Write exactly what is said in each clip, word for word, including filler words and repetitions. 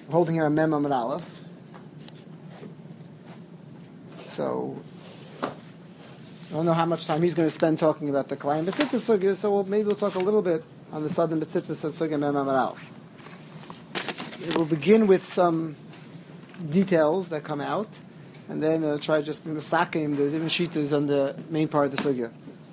We're holding here a Mem Amud Aleph. So, I don't know how much time he's going to spend talking about the Klein B'tzitzis Sugya, so we'll, maybe we'll talk a little bit on the Southern B'tzitzis Sugya Mem Amud Aleph. It will begin with some details that come out, and then uh, try just to masakim the different shitas on the main part of the Sugya.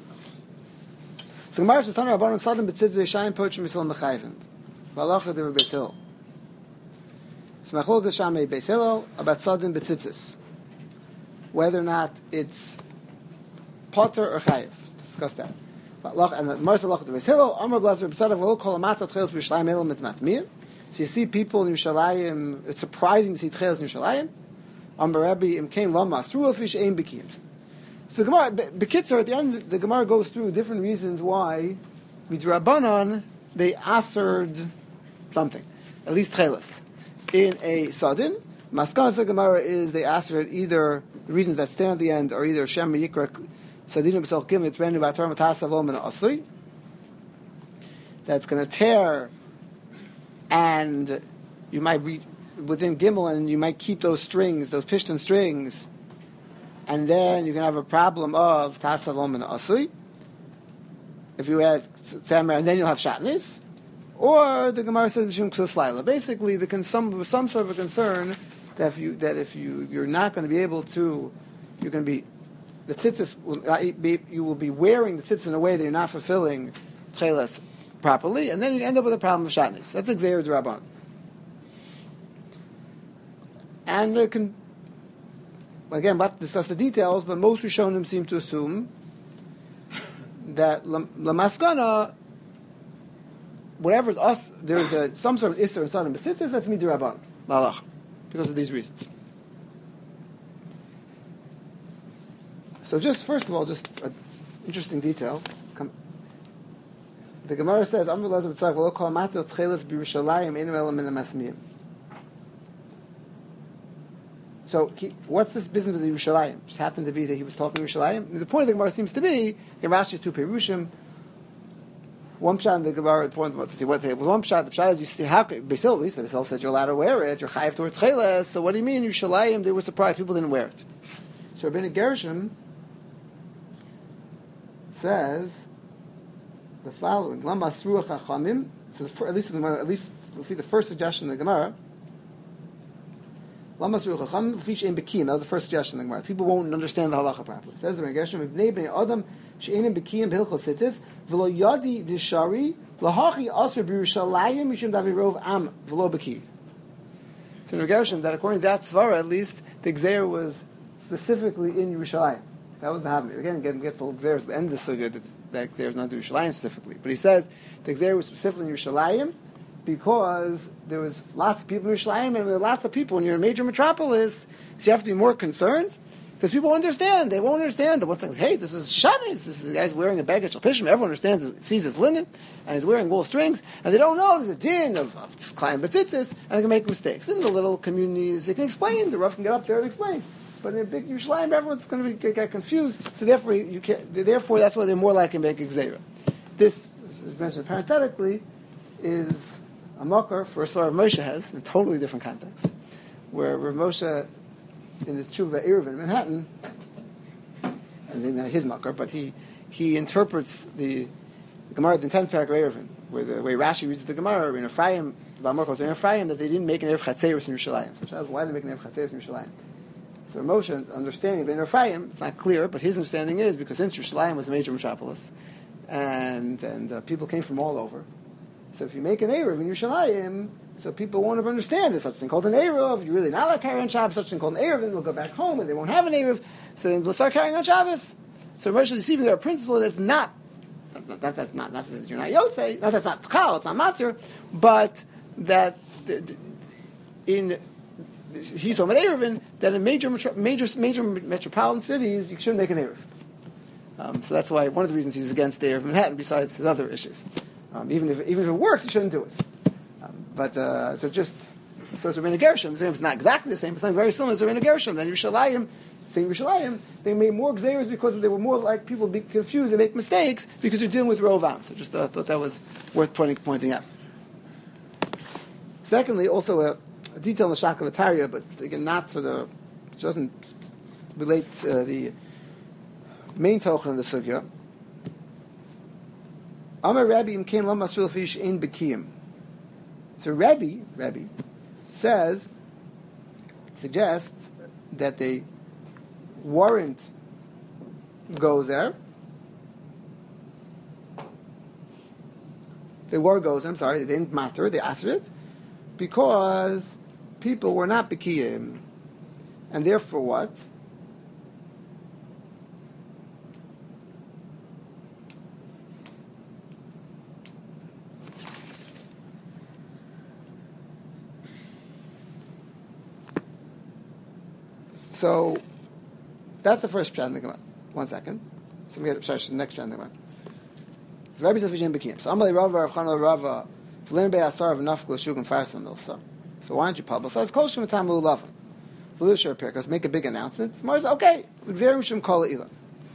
So Gemara says, Tana Rabbanon Southern B'tzitzis Yeshayim Pochim Yisrael Mechayvim. V'alacha Devar Beis Hillel. So Machol Geshamei Beis Hillel about Southern B'tzitzis. Whether or not it's potter or chayiv. Discuss that. And the Gemara says, Halacha Beis Hillel, Amar Blazer B'tzadav V'lo Kol Amatat Tchelos B'Yerushalayim Elom Mitmatmiyim. So you see people in Yerushalayim, it's surprising to see Tchelos in Yerushalayim. Amar Rabbi Imkein Lama Asru Fish Ein B'Kiyim. So the Gemara, B'Kitzur, at the end, the Gemara goes through different reasons why Midrabanan they assered something, at least Tchelos. In a Sadin, Maskas the Gemara is they assered either the reasons that stand at the end are either Shem Yikra Sadinu B'Sel Kim it's Renu Batar Matas Avom and Asri. That's going to tear, and you might read within Gimel, and you might keep those strings, those piston strings, and then you can have a problem of Tas Avom and Asri. If you add Tzamer, and then you'll have Shatnis. Or the Gemara says B'Shum Ksus Laila. Basically, the some some sort of a concern that if you that if you you're not going to be able to, you're going to be the tzitzis will be, you will be wearing the tzitzis in a way that you're not fulfilling tchelas properly, and then you end up with a problem of shatnis. That's Xer D'Rabban. And the con- again, we'll have to discuss the details, but most Rishonim seem to assume that lamaskana. Whatever is us, there is a, some sort of Isser and Sadin B'tzitzis, that's Midirabban, Lalach, because of these reasons. So just, first of all, just an interesting detail. Come. The Gemara says, Amr Lazar B'tzak, V'lo kol matel tcheles b'Yerushalayim einu ela min ha-masmiyim. So, he, what's this business with the Yerushalayim? Just happened to be that he was talking Yerushalayim. The point of the Gemara seems to be, in Rashi's two Perushim, one pshat in the Gemara, the point to see what they one pshat. The pshat is you see how Beis Hillel, Beis Hillel said you're allowed to wear it. You're chayiv towards cheles. So what do you mean Yerushalayim? They were surprised people didn't wear it. So Rabbeinu Gershom says the following: Lama Asruach Chachamim. So the, at least in the, at least the first suggestion in the Gemara. Lama Asruach Chachamim Fish Ein B'Kiyim. That was the first suggestion in the Gemara. People won't understand the halacha properly. It says the Rabbeinu Gershom Ibnei Bnei Adam She'enim B'Kiyim B'Hilchos Sittis. V'lo yadi d'shari lahachi aser b'Yerushalayim mishum davirov am v'lo b'ki. So in Gershom, that according to that svara, at least the Gzeir was specifically in Yerushalayim. That was the habit. Again, get get full Gzeir at the end of the sugya that that Gzeir is not in Yerushalayim specifically, but he says the Gzeir was specifically in Yerushalayim because there was lots of people in Yerushalayim and there were lots of people when you're a major metropolis, so you have to be more concerned. Because people understand, they won't understand that once like, hey, this is shanis, this is the guy's wearing a baggage shalpishim, everyone understands, sees it's linen, and he's wearing wool strings, and they don't know there's a din of, of Klein B'tzitzis, and they can make mistakes. In the little communities, they can explain, the Rav can get up there and explain. But in a big Yerushalayim, everyone's going to be, get, get confused, so therefore, you can't, therefore that's why they're more likely to make Gzeira. This, as mentioned parenthetically, is a makar for a sort of Moshe has, in a totally different context, where Rav Moshe in his tshuva Erev in Manhattan, and then his makar, but he he interprets the, the Gemara, the tenth paragraph Erevin, where the way Rashi reads the Gemara in Ephraim, about in Ephraim, that they didn't make an Erev Chatzeros in Yerushalayim. So why did they make an Erev Chatzeros in Yerushalayim? So Moshe's understanding of Ephraim, it's not clear, but his understanding is because since Yerushalayim was a major metropolis, and and uh, people came from all over, so if you make an Erev in Yerushalayim, so people won't ever understand there's such a thing called an Erev. You're really not allowed to carry on Shabbos, such a thing called an Erev, then they'll go back home and they won't have an Erev, so then they'll start carrying on Shabbos. So Moshe is even there a principle that's not, that, that, that's not, not that you're not Yotzei, not that's not Tchal, it's not Matir, but that in, he's from an Erev, that in major, major, major metropolitan cities, you shouldn't make an Erev. Um, so that's why, one of the reasons he's against the Erev in Manhattan, besides his other issues. Um, even if even if it works, he shouldn't do it. But, uh, so just, so it's Rabbeinu Gershom, it's not exactly the same, but something very similar to Rabbeinu Gershom. Then Yerushalayim, saying Yerushalayim, they made more Gzeiros because they were more like people be confused and make mistakes because they're dealing with Rovam. So just uh, thought that was worth pointing, pointing out. Secondly, also a, a detail in the Shakavatariya, but again, not for the, it doesn't relate to uh, the main token of the sugya. Amar Rabbi imkein lo masrul fish in bekiyim. So Rabbi, Rabbi says, suggests that they weren't go there. They were goes. I'm sorry, they didn't matter. They asked it because people were not bekiyim, and therefore what? So that's the first pshat in the Gemara. One second. So we get the next pshat in the Gemara. Rabbi says v'shem bekim. So Amalei Rava Rav Chana Rava v'lein be'asar of nafkul shugim farsan milsa. So why don't you publicize? Kol shem tamu ulavan. V'lu shir perkos. Make a big announcement. Gemara says, okay. L'gzerim shem kol ilan.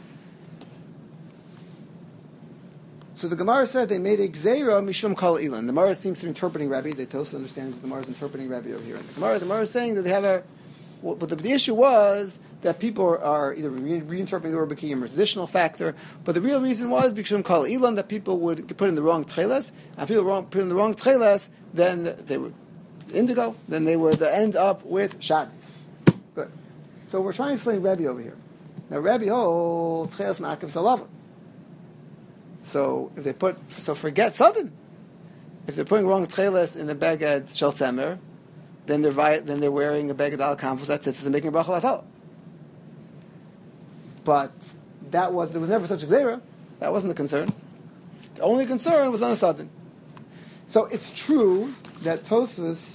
So the Gemara said they made a gzeira mishum kol ilan. The Gemara seems to be interpreting Rabbi. They totally understand that the Gemara is interpreting Rabbi over here. And the Gemara, the Gemara is saying that they have a. Well, but the, the issue was that people are, are either re- reinterpreting the word bekiyim or an additional factor. But the real reason was because call ilan that people would put in the wrong tcheles, and if people wrong, put in the wrong tcheles, then they would indigo. Then they would end up with shadis. Good. So we're trying to explain Rebbe over here. Now Rebbe holds tcheles ma'akev salava. So if they put, so forget sudden. If they're putting wrong tcheles in the beged shel tzemer, then they're vi- then they're wearing a beged al kanfus that sits and making a bracha latala. But that was there was never such a gzeira. That wasn't the concern. The only concern was on a sudden. So it's true that Tosfos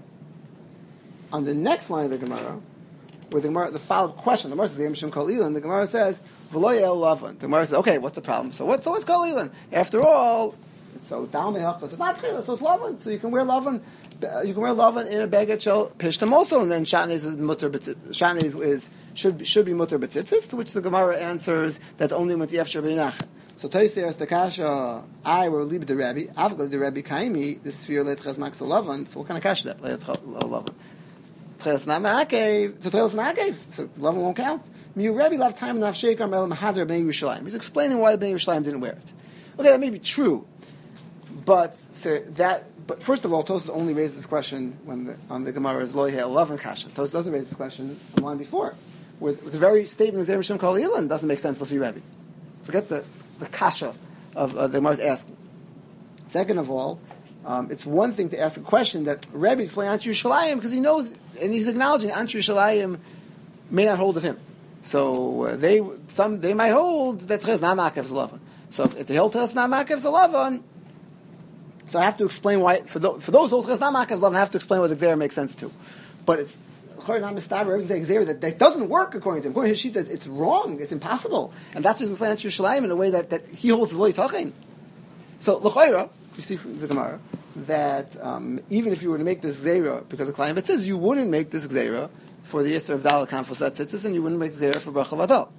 on the next line of the Gemara, where the Gemara the follow-up question, the Gemara says Yemshim Kol Ilan, the Gemara says V'lo Yel Lavan. The Gemara says, okay, what's the problem? So what? So what's Kol Ilan? After all, it's so down the hachas. It's not chila, so it's Lavan. So you can wear Lavan. You can wear Lavan in a beged shel pishtam also, and then Shaniz is mutter b'tzitzis. Shaniz is should be, should be mutter b'tzitzis, to which the Gemara answers that's only with Yefshar b'nachem. So Toyser the kasha I were leave the Rebbe. Avgad the Rebbe kaimi the sphere letchas max Lavan. So what kind of kasha that letchas Lavan? Tchelas not ma'akev. To tchelas ma'akev. So Lavan won't count. You Rebbe left time enough sheikar mel mahader b'nei Yerushalayim. He's explaining why the b'nei Yerushalayim didn't wear it. Okay, that may be true, but so that. But first of all, Tosfos only raised this question when the, on the Gemara's Loyhe eleven kasha. Tosfos doesn't raise this question on the line before, where the very statement of Zereshim Kol Ilan doesn't make sense Lefi Rebbe. Forget the, the kasha of uh, the Gemara's asking. Second of all, um, it's one thing to ask a question that Rebbe is saying Anshe Yerushalayim because he knows and he's acknowledging Anshe Yerushalayim may not hold of him. So uh, they some they might hold that Tcheles not Ma'akev Zelavan. So if they hold Tcheles not Ma'akev Zelavan. So I have to explain why, for, the, for those who not Ma'akev Zelavan, I have to explain what the Gzeira makes sense to. But it's, not Mistaber, saying Gzeira, that, that doesn't work according to him. According to his sheet, that it's wrong, it's impossible. And that's why he's explaining to Yerushalayim in a way that, that he holds the Lo Yitachin. So, L'chayra, you see from the Gemara, that um, even if you were to make this Gzeira, because the client says, you wouldn't make this Gzeira for the Yisr of Dal Kanfus that sits, and you wouldn't make Gzeira for Bracha Vadal.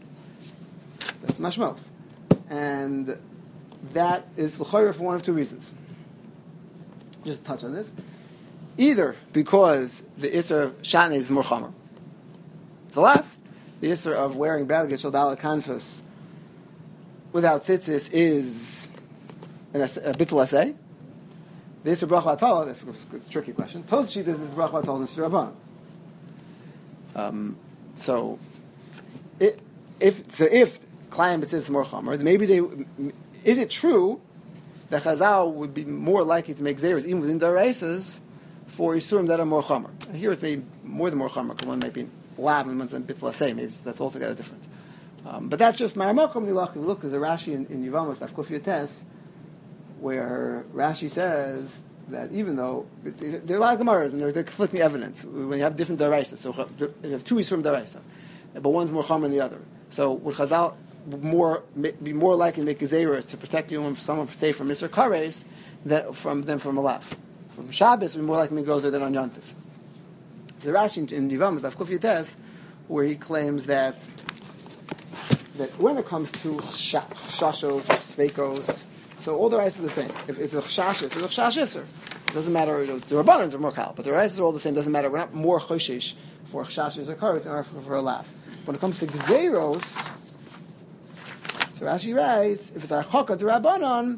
That's Mashmos. And that is L'chayra for one of two reasons. Just touch on this. Either because the Isser of Shatnez is more Chomer. It's a laugh. The Isser of wearing Belgit Shal Dalet Kanfus without tzitzis is an, a bittul asay. The Isser Bracha Atala, that's a tricky question. Tosfos does this Bracha Atala in Shirabban. Um, so, it, if so, if Klayim B'tzitzis is more Chomer, then maybe they is it true that Chazal would be more likely to make Zeiros, even within Daraisas, for Yisurim that are more Chomer. And here it's maybe more than more Chomer, because one might be Lab and one's Bittul Asay, maybe that's altogether different. Um, but that's just Maramakom Nilach. Look, there's a Rashi in, in Yevamos, Nafkuf Yates, where Rashi says that even though, there are a lot of Gemaras, and they're, they're conflicting evidence, when you have different Daraisas, so you have two Yisurim Daraisa, but one's more Chomer than the other. So would Chazal more be more likely to make a zera to protect you from someone, say, from Mister Kares, than from than from a laugh. From Shabbos, would be more likely to go there than on Yontif. The Rashi in Divam is Avkuf Yates, where he claims that that when it comes to shashos or sveikos, so all the rights are the same. If it's a chashis, it's a chashiser. It doesn't matter. You know, the Rabbanans are more kal, but the Raisas are all the same. Doesn't matter. We're not more choshesh for chashis or kares than for, for a laugh. When it comes to gzeros, so Rashi writes, if it's archaka to Rabbanon,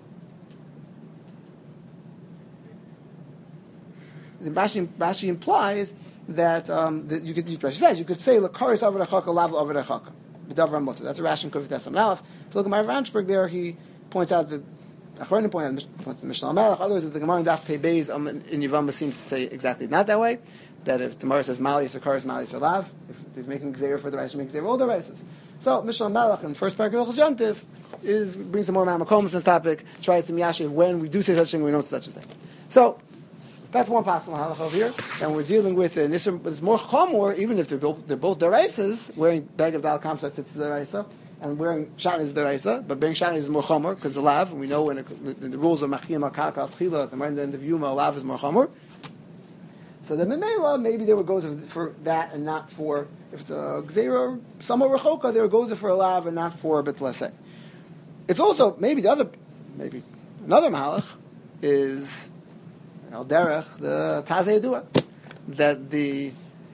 the Rashi, Rashi implies that, um, that you could. Rashi says you could say lakaris over archaka, lav over archaka. That's a Rashi Kuvit Esam. Now, if you look at my Ranchberg there, he points out that Achronim point out points to Mishnah Melech. Others that the Gemara in Daf Pei Beis um, in Yevamah seems to say exactly not that way. That if the Gemara says Mali Sakaris Mali Salav, if they're making Xer for the Rashi, make Xer all the races. So Mishnah Melech in the first paragraph of Yantif is brings some more Mamakom in this topic. Tries to miyashiv when we do say such a thing, we know it's such a thing. So that's one possible halach over here, and we're dealing with an Isser, but it's more chamor, even if they're both they're both deraisas, wearing bag of dal kamsa it's deraisa, and wearing shan is deraisa, but bearing shan is more chamor because the lav, and we know when it, the, the rules of machiyam al kalka al tchila, the end of yuma lav is more chamor. So the memela maybe there would go for that and not for if the gzeira somewhat rechoka there goes for a lav and not for betlase. It's also maybe the other maybe another mahalach is. Al derech the Tazei Yedua, that the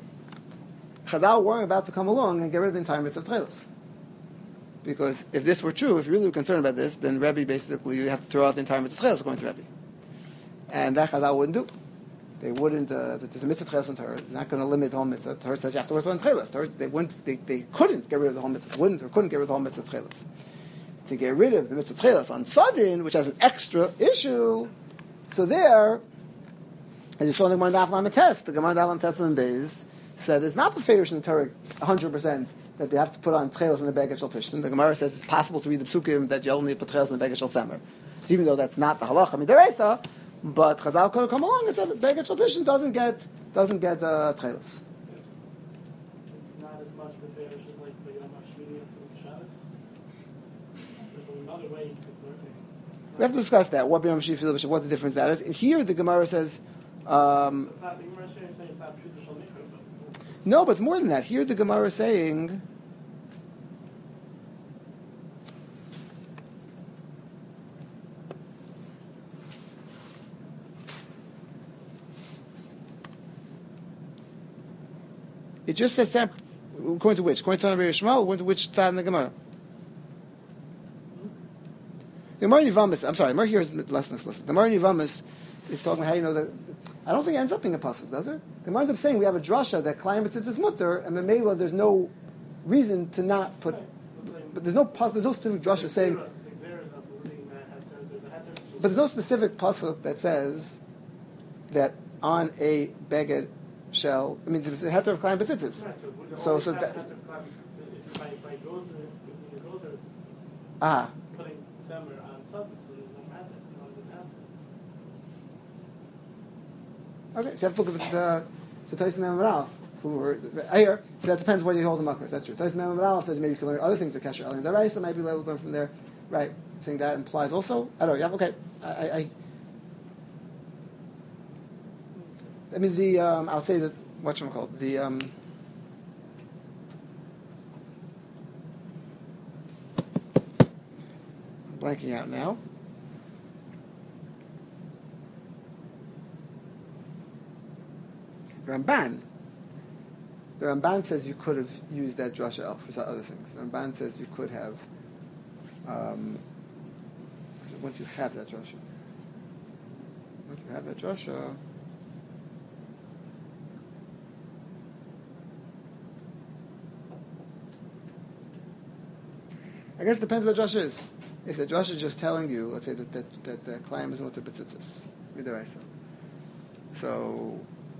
Chazal weren't about to come along and get rid of the entire mitzvah of tchelas. Because if this were true, if you really were concerned about this, then Rebbe basically you have to throw out the entire mitzvah of tchelas according to Rebbe, and that Chazal wouldn't do. They wouldn't. Uh, there's a mitzvah tchelas on Torah. They're not going to limit the whole mitzvah. Torah says you have to work on tchelas. They wouldn't. They, they couldn't get rid of the whole mitzvah. Wouldn't or couldn't get rid of the whole mitzvah tchelas. To get rid of the mitzvah tchelas on Sodin, which has an extra issue, so there. As you saw in the Gemara Daf Lamed test, the Gemara Daf Lamed test in Beis said it's not beferish in the Torah one hundred percent that they have to put on tchelas in the Beged Shel Pishtin. The Gemara says it's possible to read the psukim that you only put tchelas in the Beged Shel Tzemer. So even though that's not the halacha midaraisa, but Chazal could have come along and said that Beged Shel Pishtin doesn't get doesn't get uh, tchelas. It's not as much beferish as like the Yom HaShmini and Shabbos. There's another way you could learn it. We have to discuss that. What B'Yom Shvi, what the difference that is. Here the Gemara says. Um, so it's not, the Gemara is saying it's not Pshuta Shel Mikra, but no, but it's more than that. Here the Gemara is saying. It just says according to which? According to Rabbi Yishmael, according to which side in the Gemara? The Gemara in Yivamis, I'm sorry, the Gemara here is less than explicit. The Gemara in Yivamis is talking how you know that. I don't think it ends up being a pasuk, does it? The Gemara ends up saying we have a drasha that climate is mutter, and Memela there's no reason to not put. But there's no pasuk, there's no specific drasha saying. But there's no specific pasuk that says that on a beged shell. I mean, there's a heter of climate tzitzis. So, so that. Ah. Putting semer on something, so there's no magic. Okay, so you have to look at the so Tosin Mem who were here. So that depends what you hold the makros. That's true. Tosin Mem says maybe you can learn other things that Kesher Elin Daraisa might be able to learn from there, right? I think that implies also. I don't know. Yeah, okay. I, I, I mean the um, I'll say that what should I call it? The um, I'm blanking out now. The Ramban. The Ramban says you could have used that drasha for some other things. The Ramban says you could have, um, once you have that drasha, once you have that drasha, I guess it depends what the drasha is. If the drasha is just telling you, let's say that that, that the climb is not the betzitzis, so.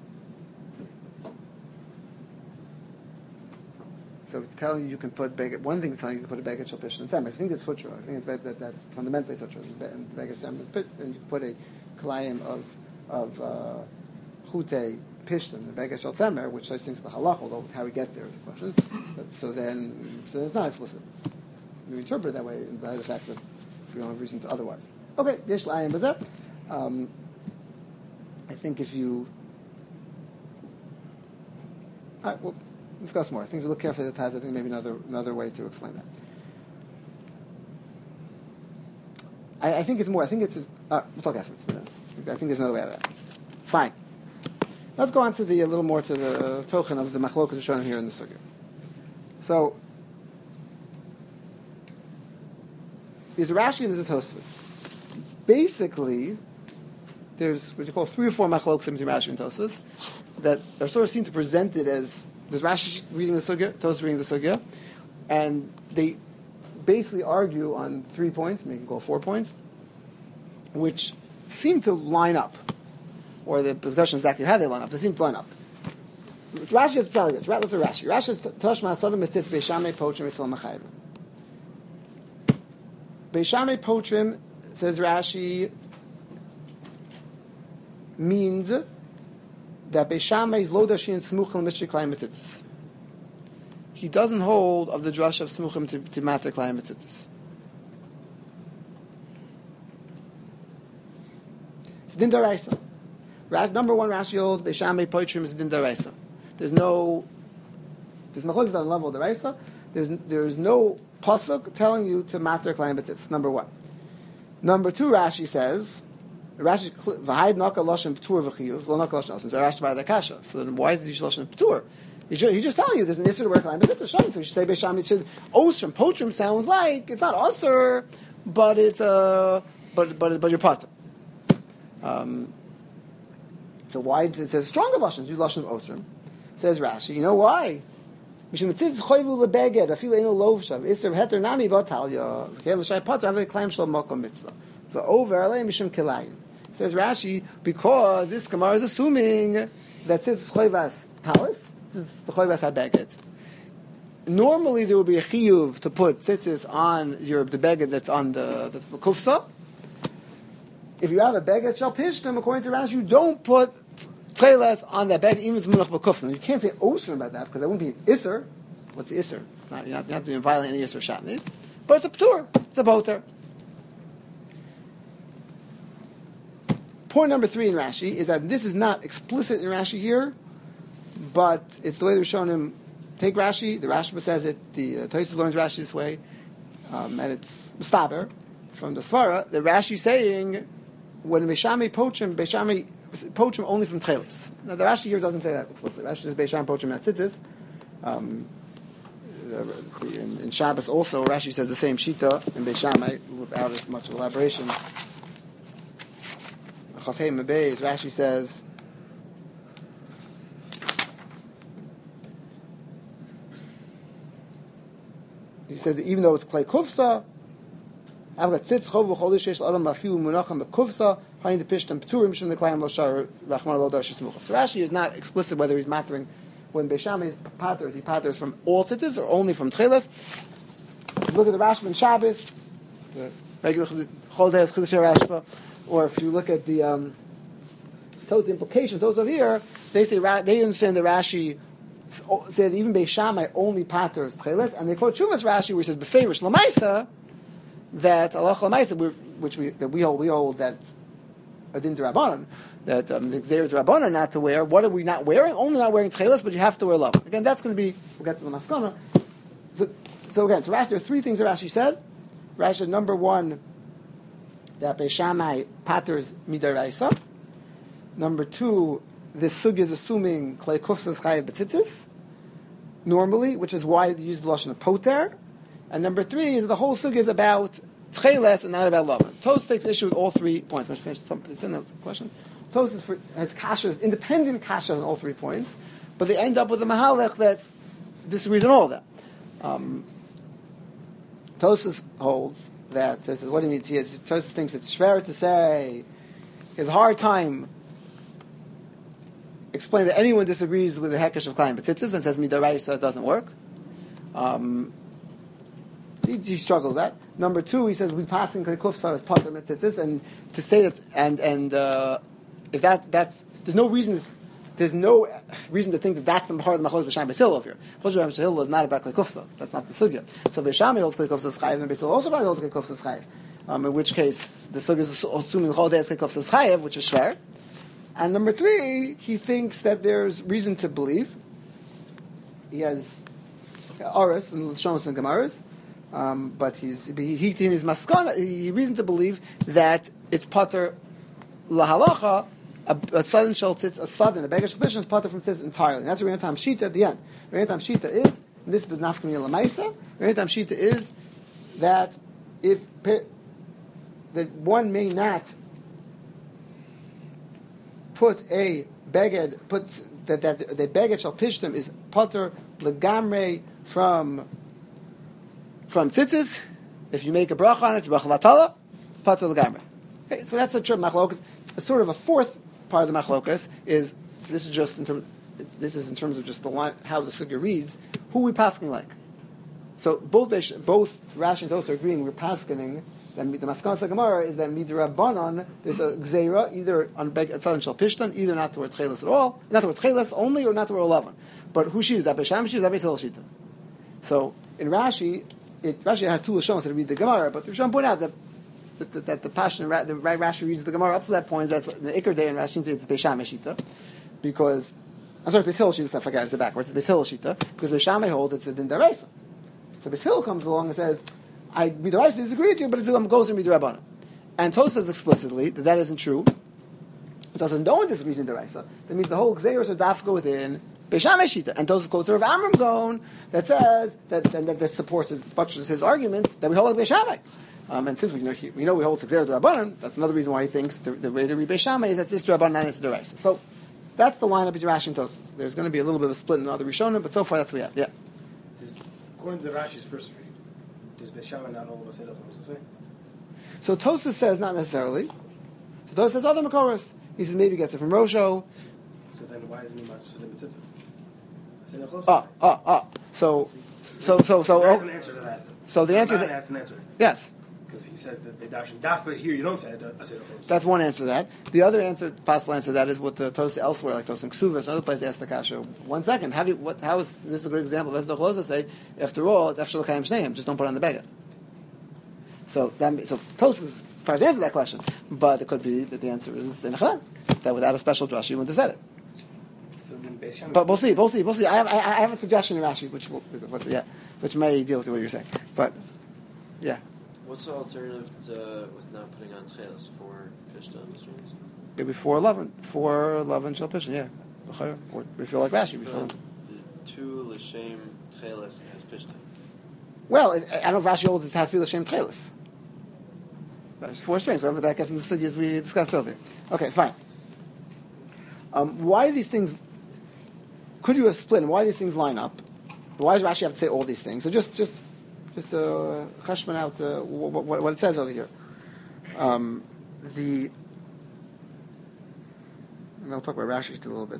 So it's telling you you can put beged. One thing is telling you you can put a beged shel pishtin and semer. I think it's sutra. I think it's that, that, that fundamentally sutra. And beged semer is pit. Then you can put a kalayim of of uh, chute pishtin, the beged shel semer, which I think is the halach. Although how we get there is a question. But, so then, so it's not explicit. You interpret it that way by the fact that we don't have reason to otherwise. Okay, yesh la'ayim b'zeh. Um I think if you, all right, well. Discuss more. I think if you look carefully at the Taz, I think maybe another another way to explain that. I, I think it's more. I think it's. A, uh, we'll talk afterwards. I think there's another way out of that. Fine. Let's go on to the a little more to the tochen of the machlokas shown here in the sugya. So there's a Rashi and there's a Tosfos. Basically, there's what you call three or four machlokas between Rashi and Tosfos that are sort of seen to present it as there's Rashi reading the sugya, Tosfos reading the sugya, and they basically argue on three points, maybe call four points, which seem to line up, or the discussion is exactly how they line up. They seem to line up. Rashi is telling us. Let's say Rashi. Rashi is Toshma Sodom Mitzvah Beishamei Potrim Yisrael Machayim. Beishamei Potrim, says Rashi, means that Beishamei is lo dashin smuchim mishri klayim mitzitzis. He doesn't hold of the drush of smuchim to, to matter klayim mitzitzis. It's din daraisa. Number one, Rashi holds Beishamei Potrim is din daraisa. There's no, there's machlokes on the level of the daraisa. There's there's no pasuk telling you to matter klayim mitzitzis. Number one. Number two, Rashi says. Rashi v'haid naka lashon p'tur v'chiyuv lo naka lashon. So Rashi by the kasha. So then why is it lashon p'tur? He's just telling you there's an issur to work line, but it's a sham. So you should say beisham. It should osram potrim sounds like it's not osur, but it's a uh, but but but you're pater. Um. So why does it say stronger lashons? Use lashon of osram. Says Rashi. You know why? Mishum tzitz choyvu lebeged afilu eno lovshav iser heter nami batalya v'kel l'shay pater avei klaim shel makom mitzvah v'over alei mishum kilayim. Says Rashi, because this Gemara is assuming that since choyvas talis, the choyvas habeged. Normally there would be a chiyuv to put tzitzis on your the beged that's on the, the, the kufsa. If you have a beged shel pishtim, according to Rashi, you don't put tcheles on that beged, even if it's munach b'kufsa. You can't say osur about that because that wouldn't be isser. What's the isser? It's not you're not, you're not doing violate any isser shatnis, but it's a ptur, it's a boter. Point number three in Rashi is that this is not explicit in Rashi here, but it's the way they're showing him. Take Rashi, the Rashi says it, the uh, Tosfos learns Rashi this way, um, and it's Mustaber from the Svara. The Rashi saying when Beishamei Potrim, Beishamei Potrim only from Tchelis. Now the Rashi here doesn't say that explicitly. Rashi says Beishamei Potrim not tzitzis. Um, in, in Shabbos also, Rashi says the same shita in Beishamei without as much elaboration. Chafei Mebez, Rashi says, he says that even though it's klei kufsa, I've got tzitz chov v'cholish yesh l'adam mafiu munacham b'kufsa, hayin the pishtam p'turim shum the klayim lo shar rachman lo dash smuchah. So Rashi is not explicit whether he's mattering when Beishamei is patters, he patters from all tzitzis or only from tchelas. Look at the Rashba in Shabbos, the regular chol deis chiddushei Rashba. Or if you look at the um, total implications, those over here, they say they understand the Rashi say that even Beishamai only patters tcheles, and they quote Shuvas Rashi where he says beferish lamaisa that Allah lamaisa, which we that we hold we hold that adin d'Rabbanan that um, the Xer d'Rabbanan not to wear. What are we not wearing? Only not wearing tcheles, but you have to wear love. Again, that's going to be we'll get to the maskana. So, so again, so Rashi, there are three things that Rashi said. Rashi said number one, that Beishamai patters midaraisa. Number two, this sugya is assuming klei kufsas chayav b'tzitzis normally, which is why they use the lashon of poter. And number three is the whole sugya is about tcheles and not about lava. Tosfos takes issue with all three points. Let's finish some in those questions. Tosfos has kashas, independent kashas on all three points, but they end up with a mahalech that disagrees on all of that. Um, Tosfos holds that this is what he means. He has, Tosfos thinks it's schwer to say. He has a hard time explaining that anyone disagrees with the hekesh of klayim b'tzitzis and says midaraisa doesn't work. Um, he, he struggled with that. Number two, he says we passing kufsa as part of mitzitzis, and to say that and and uh, if that that's there's no reason. There's no reason to think that that's the part of the Machlokas Beishamai Beis over here. Machlokas Beishamai Beis is not about klei kufsa. That's not the sugya. So Beishamai holds klei kufsa chayiv, and Beis also probably holds klei kufsa chayiv. Um, in which case, the sugya is assuming the whole day is klei kufsa chayiv, which is shver. And number three, he thinks that there's reason to believe. He has Aris and Shamos and Gemaras, um, but he's he, he in his maskana. He reason to believe that it's pater lahalacha, a, a southern shel tzitz, a southern, a beggar shel pishtan is pater from tzitz entirely. And that's what Renatam Shita at the end. Renatam Shita is, and this is the nafkamina lamaisa, Renatam Shita is that if that one may not put a beged, put that that the beged shel pishtim is pater legamre from from tzitzis. If you make a bracha on it, it's bracha vatala, pater legamre. Okay, so that's a true machlokas. A sort of a fourth part of the machlokas is this is just in terms. This is in terms of just the line how the sugya reads. Who are we pasking like? So both both Rashi and Tosfos are agreeing we're paskening. That the Maskana Gemara is that midrabanan there's a gzeira either on beg southern shel pishtan, either not towards chelas at all, not towards chelas only, or not towards eleven. But who she is that Besham she is that Beis Hillel shita. So in Rashi, it Rashi has two lashonos to read the Gemara, but the Rishon point out that that, that, that the passion the right Rashi reads the Gemara up to that point. That's the Iker day in Rashi it's Beisham shita because I'm sorry Beis Hillel shita. I forgot it's backwards. It's Beis Hillel shita because Beisham holds it's a din daraisa. So Beis Hillel comes along and says, I Midrash disagree with you, but it's goes in Midrabanan. And Tosfos says explicitly that that isn't true. Tosfos no one disagrees in Deraisa. That means the whole Gzeiros or Dafka within Beisham Shita. And Tosfos quotes Rav Amram Gon that says that and that this supports his buttress his argument that we hold like Beisham. Um, and since we know we know we hold Gzeiros Rabbanan, that's another reason why he thinks the, the way to read Beisham is that it's Rabbanan and it's Deraisa. So that's the lineup between Rashi and Tosfos. There's going to be a little bit of a split in the other Rishonim, but so far that's what we have. Yeah. According to the Rashi's first read, does Beis Shammai not hold Basei Lachos to say? So Tosfos says not necessarily. So Tosfos says other Makoros. He says maybe he gets it from Rosho. So then why isn't he much to the Mitzitzis? Basei Lachos. Ah, ah, ah. So, so, so, so. There's Oh, an answer to that. so the answer. That That, has an answer. yes. Because he says that they dash in dafka here. You don't say Basei Lachos. That's one answer to that. The other answer, possible answer to that is what the Tosfos elsewhere, like Tosfos and Ksuvas, other places ask the kasha. One second, how do you, what? How is this is a good example? As the Cholosa say, after all, it's Efshel L'Chaim Shneim. Just don't put it on the beggar. So that so Tosfos tries to answer that question, but it could be that the answer is in Chanan, that without a special drush you wouldn't have said it. So then Beis Shammai. But we'll see, we'll see, we'll see. I have, I, I have a suggestion in Rashi, which will, which, yeah, which may deal with what you're saying. But yeah. What's the alternative to, with not putting on tchelas for pishta on the strings? It'd be four eleven. four eleven shel pishon, yeah. Or we feel like Rashi. We feel. The two l'shem tchelas has pishta. Well, it, I don't know if Rashi holds it has to be l'shem tchelis. Four strings, whatever that gets into the sugyas we discussed earlier. Okay, fine. Um, why do these things, could you have split, and why do these things line up? Why does Rashi have to say all these things? So just, just, just uh, cheshman out uh, what, what, what it says over here. Um, the, and I'll talk about Rashi just a little bit.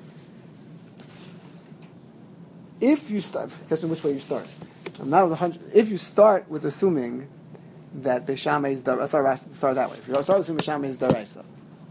If you start, guess in which way you start. I'm not one hundred. If you start with assuming that Beis Shammai is daraisa, sorry, start that way. If you start assuming Beis Shammai is daraisa,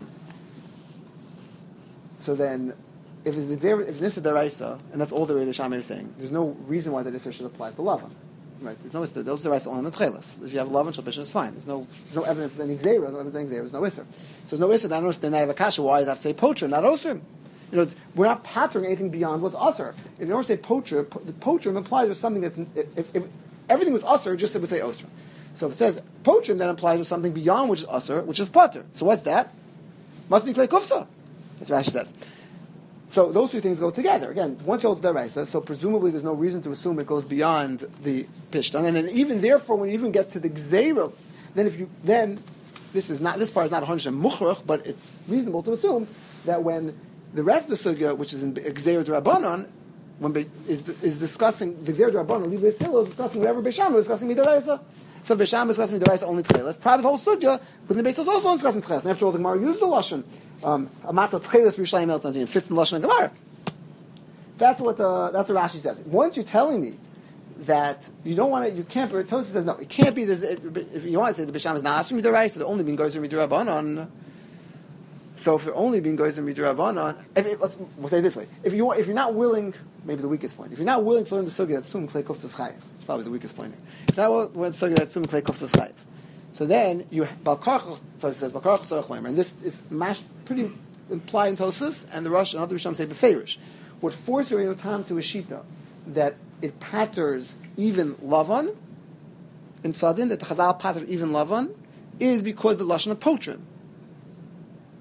so then if it's the if this is daraisa, and that's all the way Beis Shammai is saying, there's no reason why the issur should apply to lavan. Right? There's no issur. Those daraisa only on the tchelas. If you have lavan shel pishon, it's fine. There's no there's no evidence of any gzeira. No evidence of any gzeira. There's no issur. So there's no issur. Then I understand. I have a kasha. Why does I have to say poacher, not osir? You know, it's, we're not pattering anything beyond what's usher. If you don't say poacher, po- the poacher implies there's something that's if, if everything was usher, just it would say osir. So if it says poacher, then implies there's something beyond which is usher, which is pater. So what's that? Must be klei kufsa. That's what Rashi says. So those two things go together. Again, once you hold deraisa, so presumably there's no reason to assume it goes beyond the pishtan, and then even therefore, when you even get to the gzeira, then if you then this is not this part is not one hundred percent muchrach, but it's reasonable to assume that when the rest of the sugya, which is in Gzeir D'Rabbanan, when is is discussing the Gzeir D'Rabbanan, Beis Hillel is discussing whatever Beis Shammai is discussing midaraisa. So Beis Shammai is discussing midaraisa only tchelas. Probably the whole sugya, but the Beis Hillel is also discussing tchelas. And after all, the Gemara used the lashon amata tchelas b'Yerushalayim el tzantin fits in the lashon of Gemara. That's what the that's what Rashi says. Once you're telling me that you don't want to, you can't. Tosfos says no, it can't be this. If you want to say the Beis Shammai is not asking midaraisa, the only being Gzeir D'Rabbanan. So if you're only being goyzer midrabanan, let's we'll say it this way: if you if you're not willing, maybe the weakest point. If you're not willing to learn the sugya, that's sum klei kuftas chayiv. It's probably the weakest point. If you're not willing to sugya, that's sum klei kuftas chayiv. So then you balkarach. So it says balkarach tzorach leimer, and this is mash, pretty implied in Tosfos, and the Rosh and other Rishon say beferish. What forces your time to a shita that it patters even lavan in Sadin, that the Chazal patters even lavan, is because the lashon of potrim.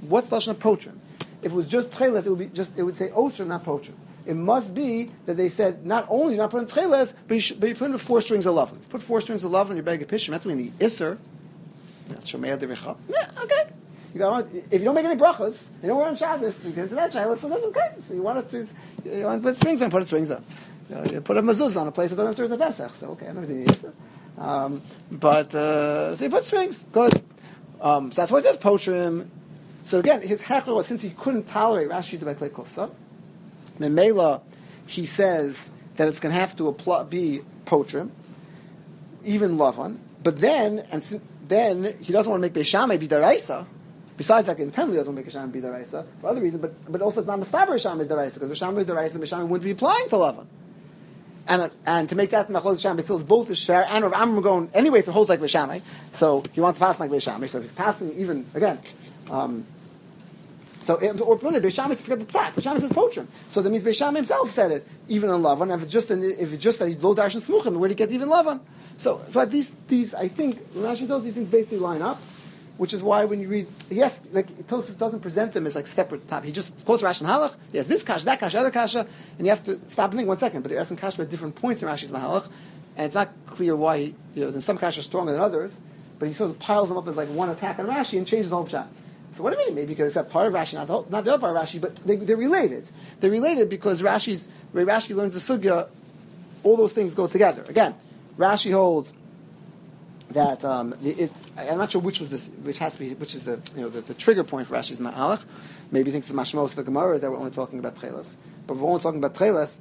what's the lashon of potrim? If it was just tcheles, it would be just it would say osir, not potrim. It must be that they said not only you're not putting tcheles, but you, should, but you put in four strings of love. Put four strings of love on your bag of pishim. That's when you need iser. Yeah, okay. You got if you don't make any brachas, you know we're on Shabbos. You get into that Shabbos, so that's okay. So you want to you want to put strings on, put strings on. You, know, you put a mezuzah on a place that doesn't have to Pesach. So okay, I don't need iser. Um, but uh, so you put strings. Good. Um, so that's why it says potrim. So again, his heckler was since he couldn't tolerate Rashi to make kufsa. Memela, he says that it's going to have to apply, be potrim, even lavan. But then, and then he doesn't want to make Beishamai be daraisa. Besides that, independently doesn't want to make Beishamai be daraisa for other reasons. But but also it's not mistaber Beishamai is daraisa because Beishamai is daraisa and Beishamai wouldn't be applying to lavan. And and to make that Machlok Beishamai still both is shver and Rav Amram going anyway. So it holds like Beishamai. So he wants to pass like Beishamai. So if he's passing even again. Um, So, or really, Beishamai forget the psak. Beishamai says potrim. So that means Beishamai himself said it, even on Lavan. If it's just an, if it's just that he's low darshan smuchim, where did he get even Lavan? So, so at least these, I think, Rashi does these things basically line up, which is why when you read, yes, like Tosfos doesn't present them as like separate top. He just quotes Rashi and Halach. Yes, this kasha, that kasha, other kasha, and you have to stop and think one second. But they're asking kasha at different points in Rashi's Mahalach, and it's not clear why. He, you know, some kasha are stronger than others, but he sort of piles them up as like one attack on Rashi and changes the whole pshat. So what do you mean? Maybe because it's that part of Rashi, not the, whole, not the other part of Rashi, but they, they're related. They're related because Rashi's, where Rashi learns the sugya, all those things go together. Again, Rashi holds that um, the, it, I'm not sure which was this, which has to be, which is the you know the, the trigger point for Rashi's Ma'alach. Maybe he thinks the Mashmos of the Gemara is that we're only talking about Tchelas, but if we're only talking about Tchelas,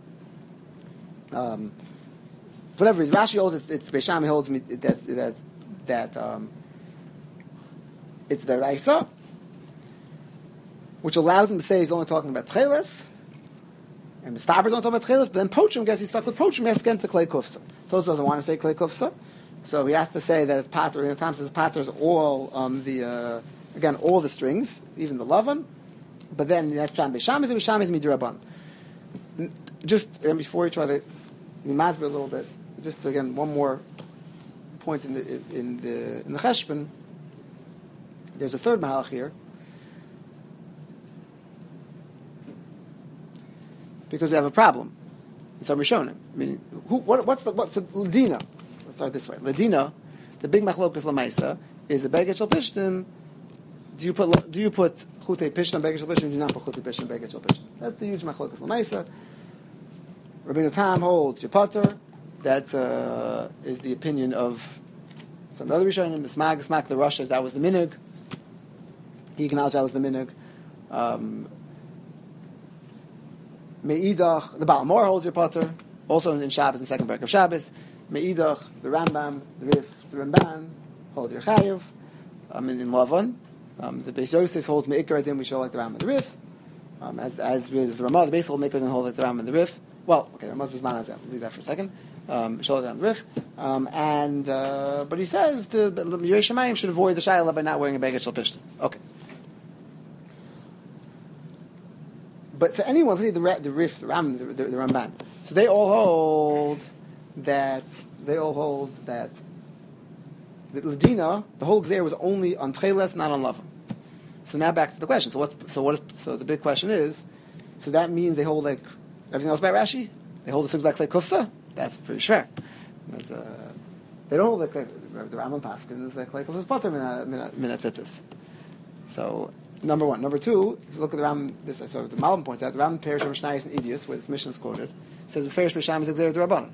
um, whatever it is, Rashi holds it's, it's Beishamai holds me that that that um, it's the Raisa, which allows him to say he's only talking about Tcheles, and Mistaber is only talking about Tcheles, but then Potrim, guess he's stuck with Potrim, he has to get into Klei Kufsa. Toz doesn't want to say Klei Kufsa, so he has to say that it's Pater, you know, Tom says Pater is all, um, the, uh, again, all the strings, even the Lavan, but then the next Sham B'Sham is B'Sham is Midraban. Just, and before you try to be masber a little bit, just again, one more point in the, in the, in the Cheshbon, there's a third Mahalach here, because we have a problem in some Rishonim. I mean, who, what, what's the what's the Ladina? Let's start this way. Ladina, the big machlokas lamaisa is a beged shel pishtim. Do you put do you put chutei pishtim beged shel pishtim? Do you not put chutei pishtim beged shel pishtim? That's the huge machlokas lamaisa. Rabbeinu Tam holds Yepater. That uh, is the opinion of some other Rishonim. The Smag Smak the Russia that was the minig. He acknowledged that was the minig. Um, Me'idach, the Baal Mor holds your potter, also in Shabbos, in the second parak of Shabbos. Me'idach, the Rambam, the Rif, the Ramban, hold your Chayev. Um, in, in Lavan, um, the Beis Yosef holds Me'ikar Adim, we show like the Rambam and the Rif. Um, as, as with the Ramah, the Beis hold Me'ikar Adim, hold like the Rambam and the Rif. Well, okay, Ramah was Manazem, we'll leave that for a second. Um, show like the Rif. Um, and, uh, but he says the Yerei Shemayim should avoid the Shayla by not wearing a Beged Shel Pishtim. Okay. But so anyone, let's say the the Rif, the Ram, the, the, the Ramban, so they all hold that they all hold that the Ladina, the whole Gzeir was only on Tcheles, not on Lavan. So now back to the question. So what's so what is so the big question is, so that means they hold like everything else about Rashi? They hold the Sugla Klei Kufsa? That's pretty sure. That's, uh, they don't hold like the Rambam Paskin is like Klei Kufsa's Potter Minatzitzis. So. Number one. Number two, if you look at the Ram, this, so the Malbim points out, the Ram Perish of Mishnayos and Idios, where this mission is quoted, says, Ferish B'Sham is Exer D'Rabbanan.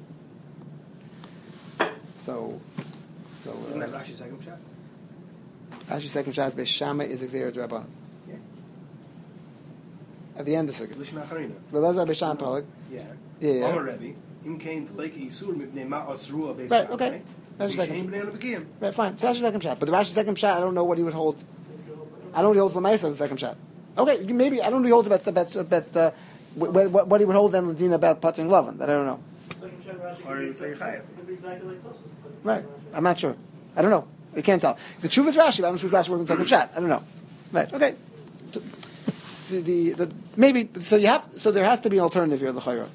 So, so... Uh, Isn't that Rashi's second shot? Rashi's second shot is B'Shama is Exer D'Rabbanan. Yeah. At the end of the Lishma Acharina. V'Lezer B'Sham Peleg. Yeah. Yeah, yeah. Amar Rebbe, Im Kain T'leiki Yisur Mipnei Ma'as Ruah Beis Right, Shammai. okay. Rashi's second B'Shem B'nei L'Bekim. Right, fine. So Rashi's second shot. But the Rashi's second shot, I don't know what he would hold... I don't know what he holds Lamaisa the second shot. Okay, maybe I don't know what he holds about about, about uh, what, what, what he would hold then Ladina about puttering Lavan. That I don't know. Or he would say Chayev. Right, I'm not sure. I don't know. You can't tell. The truth is Rashi, but I don't know if Rashi working second shot. I don't know. Right. Okay. So the, the maybe so you have so there has to be an alternative here, the Chayra.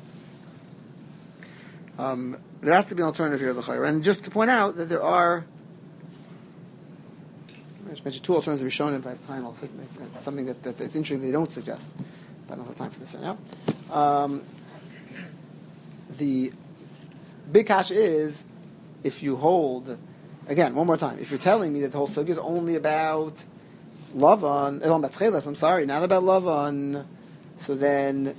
Um, there has to be an alternative here, the Chayra, and just to point out that there are. should mention two alternative Rishonim if I have time. I'll think, uh, something that, that that's interesting they don't suggest, but I don't have time for this right now. Um, the big cash is if you hold, again, one more time, if you're telling me that the whole sugya is only about Lavan, uh, about Tcheles, I'm sorry, not about Lavan, so then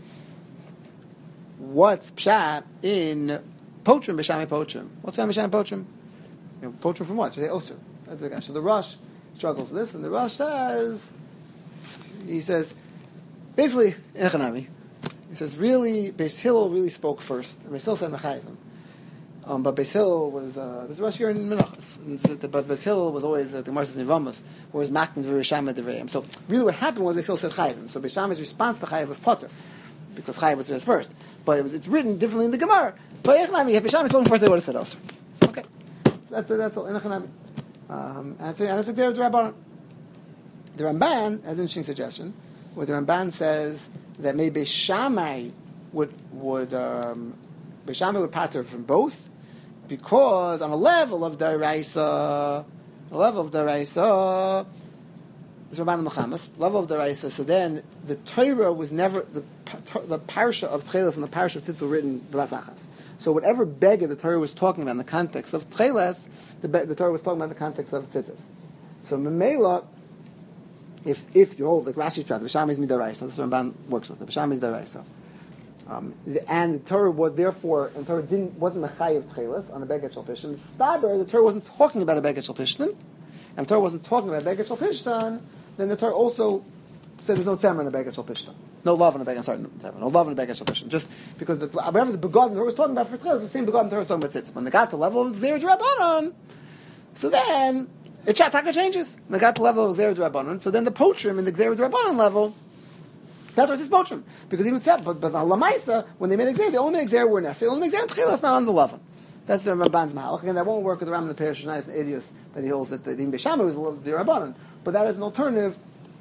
what's pshat in Potrim, B'Shamay Potrim? What's B'Shamay Potrim? You know, Potrim from what? Should they Osir? That's the guy. So the Rosh struggles with this, and the Rosh says, he says, basically, Echanami, he says, really, Beis Hillel really spoke first, and Beis Hillel said Mechayivim. Um, but Beis Hillel was, uh, there's a Rosh here in Menachos, but Beis Hillel was always, uh, the Gemara says in Ramos, whereas Maktin V'Rishama Devrayim. So really what happened was Beis Hillel said Chayivim. So Beis Shammai's response to Chayiv was Potter, because Chayiv was said first. But it was, it's written differently in the Gemara. But Echanami, if Beis Shammai spoke first, they would have said Osir. Okay. So that's, that's all. Echanami. Um, and it's, and it's the Rabbanan. The Ramban has an interesting suggestion, where the Ramban says that maybe Shammai would would um, Shammai would pater from both, because on a level of Daraisa, a level of Daraisa, it's Ramban Mechamas, level of Daraisa. So then the Torah was never the the parsha of Tcheles and the parsha of Tzitzis were written b'lasachas. So whatever beggar the Torah was talking about in the context of Tcheles, the, the Torah was talking about in the context of Tzitzis. So Memela, if if you hold like Rashi tried, the B'Shamai is midaraisa. That's what Ramban works with. The B'Shamai is midaraisa, um, and the Torah was therefore, and the Torah didn't wasn't a chay of Tcheles on a beggar shel pishtan. Staber, the Torah wasn't talking about a beggar shel pishtan, and the Torah wasn't talking about a beggar shel pishtan. Then the Torah also said there's no tzemer in a beggar shel pishtan. No love in a beggar, sorry, no love in a beggar shel pishtan. Just because the, whatever the begotten the Torah was talking about for Tcheles, the same begotten the Torah was talking about tzitzit. When they got to the level of Zerah Rabbanon, so then the Chataka changes. When they got to the level of Zerah Rabbanon, so then the Potrim in the Zerah Rabbanon level, that's what it's Potrim. Because even said, but but the Lamaisa, when they made Xer, they only made Xer were necessary. They only made Xer Tcheles, not on the level. That's the Ramban's Mahalach. Again, that won't work with the Ram and the Perish Shnai and Idios that he holds that the Beis Shammai was the Rabbanon. But that is an alternative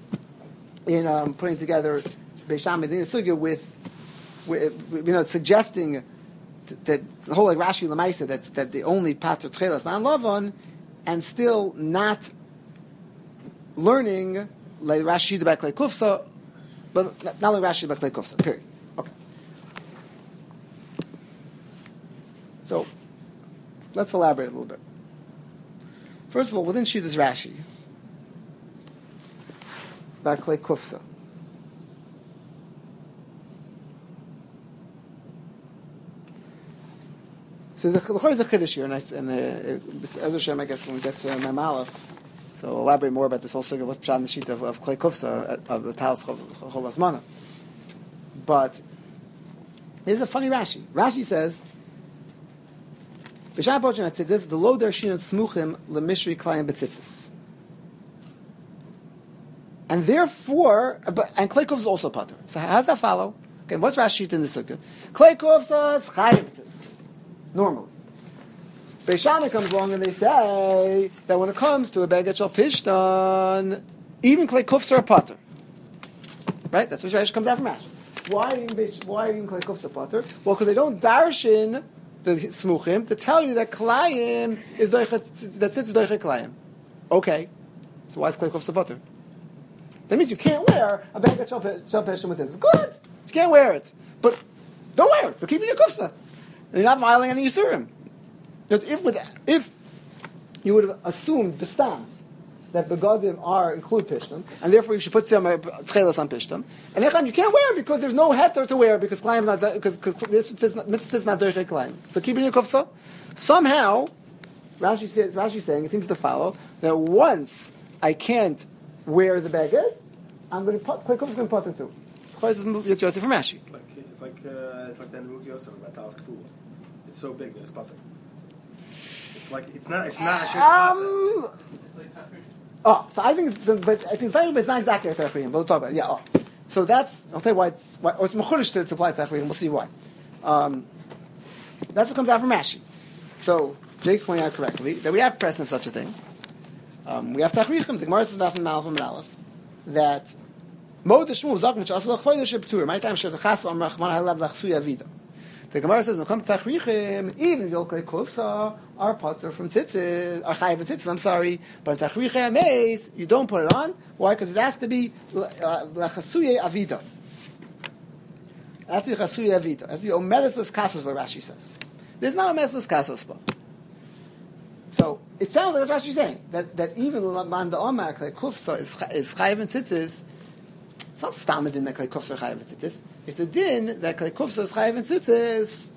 in um, putting together Beis Shammai the Sugya with, with, you know, suggesting that the whole like Rashi Lamaisa that's that the only pater Tcheles not Lavan, and still not learning like Rashi about Klei Kufsa, but not like Rashi about Klei Kufsa. Period. Okay. So let's elaborate a little bit. First of all, within Shitas Rashi about Klei Kufsa. So the Chor is a Chiddush here, and, I, and uh, Ezra Shem, I guess, when we get to Mem Aleph, so we'll elaborate more about this whole sugya, what's pshat in the sheet of, of Klei Kufsa, of the Talis Chol Asmana. But there's a funny Rashi. Rashi says, B'Shamay Potrim HaTzitzis, the lo darshin and smuchim lemishri klayim betzitzis. And therefore, but, and Klei Kufsa is also pater. So how does that follow? Okay, what's Rashi in the sugya? Klei Kufsa is chayim betzitzis. Normally. Beis Shammai comes along and they say that when it comes to a beggar shel pishtan, even Klei Kufsa are pater. Right? That's what Rashi comes out from Rashi. Why even why even Klei Kufsa pater? Well, because they don't darshin the smuchim to tell you that Klayim is doichet, that sits doichet Klayim. Okay. So why is Klei Kufsa pater? That means you can't wear a beggar shel pishtan with this. Good. You can't wear it. But don't wear it. So keep it in your kufsa. And you're not violating any Yisurim. Because if, with, if you would have assumed Bistam that Begadim are include Pishtam, and therefore you should put Tcheles on Pishtam, and Echad you can't wear it because there's no heter to wear because Klaim is not because this says mitzvah is not Doichei Klaim. So keep it in your kufsa. Somehow, Rashi says Rashi saying it seems to follow that once I can't wear the baguette, I'm going to put Klei Kufsa going to put it too. It's Yosef from Rashi. It's like it's like uh, it's like that Ruki Yosef about Talis Kfula. It's so big that it's putter. It's like it's not it's not. Um. Oh, so I think, it's, but I think it's not exactly like Tachriim, but we'll talk about it. Yeah. Oh. So that's I'll say why it's why or it's mechurish to apply to Tachriim. We'll see why. Um, that's what comes out from Rashi. So Jake's pointing out correctly that we have precedent of such a thing. Um, we have Tachriim. The Gemara says nothing Malach and Aleph that. The The Gemara says, "Necham tachrichim." Even if you look like kufsa, are potter from tzitzis, are chayiv tzitzis. I'm sorry, but in tachrichim meis, you don't put it on. Why? Because it has to be lachasuye avida. It has to be chasuye avida. It has to be omedesless kasos. What Rashi says. There's not omedesless kasos, but. So it sounds like that's Rashi's saying that that even man the Omar like kufsa is is chayiv and tzitzis. It's not stam a din that like kufsa chayiv and tzitzis. It's a din that like kufsa is chayiv and tzitzis.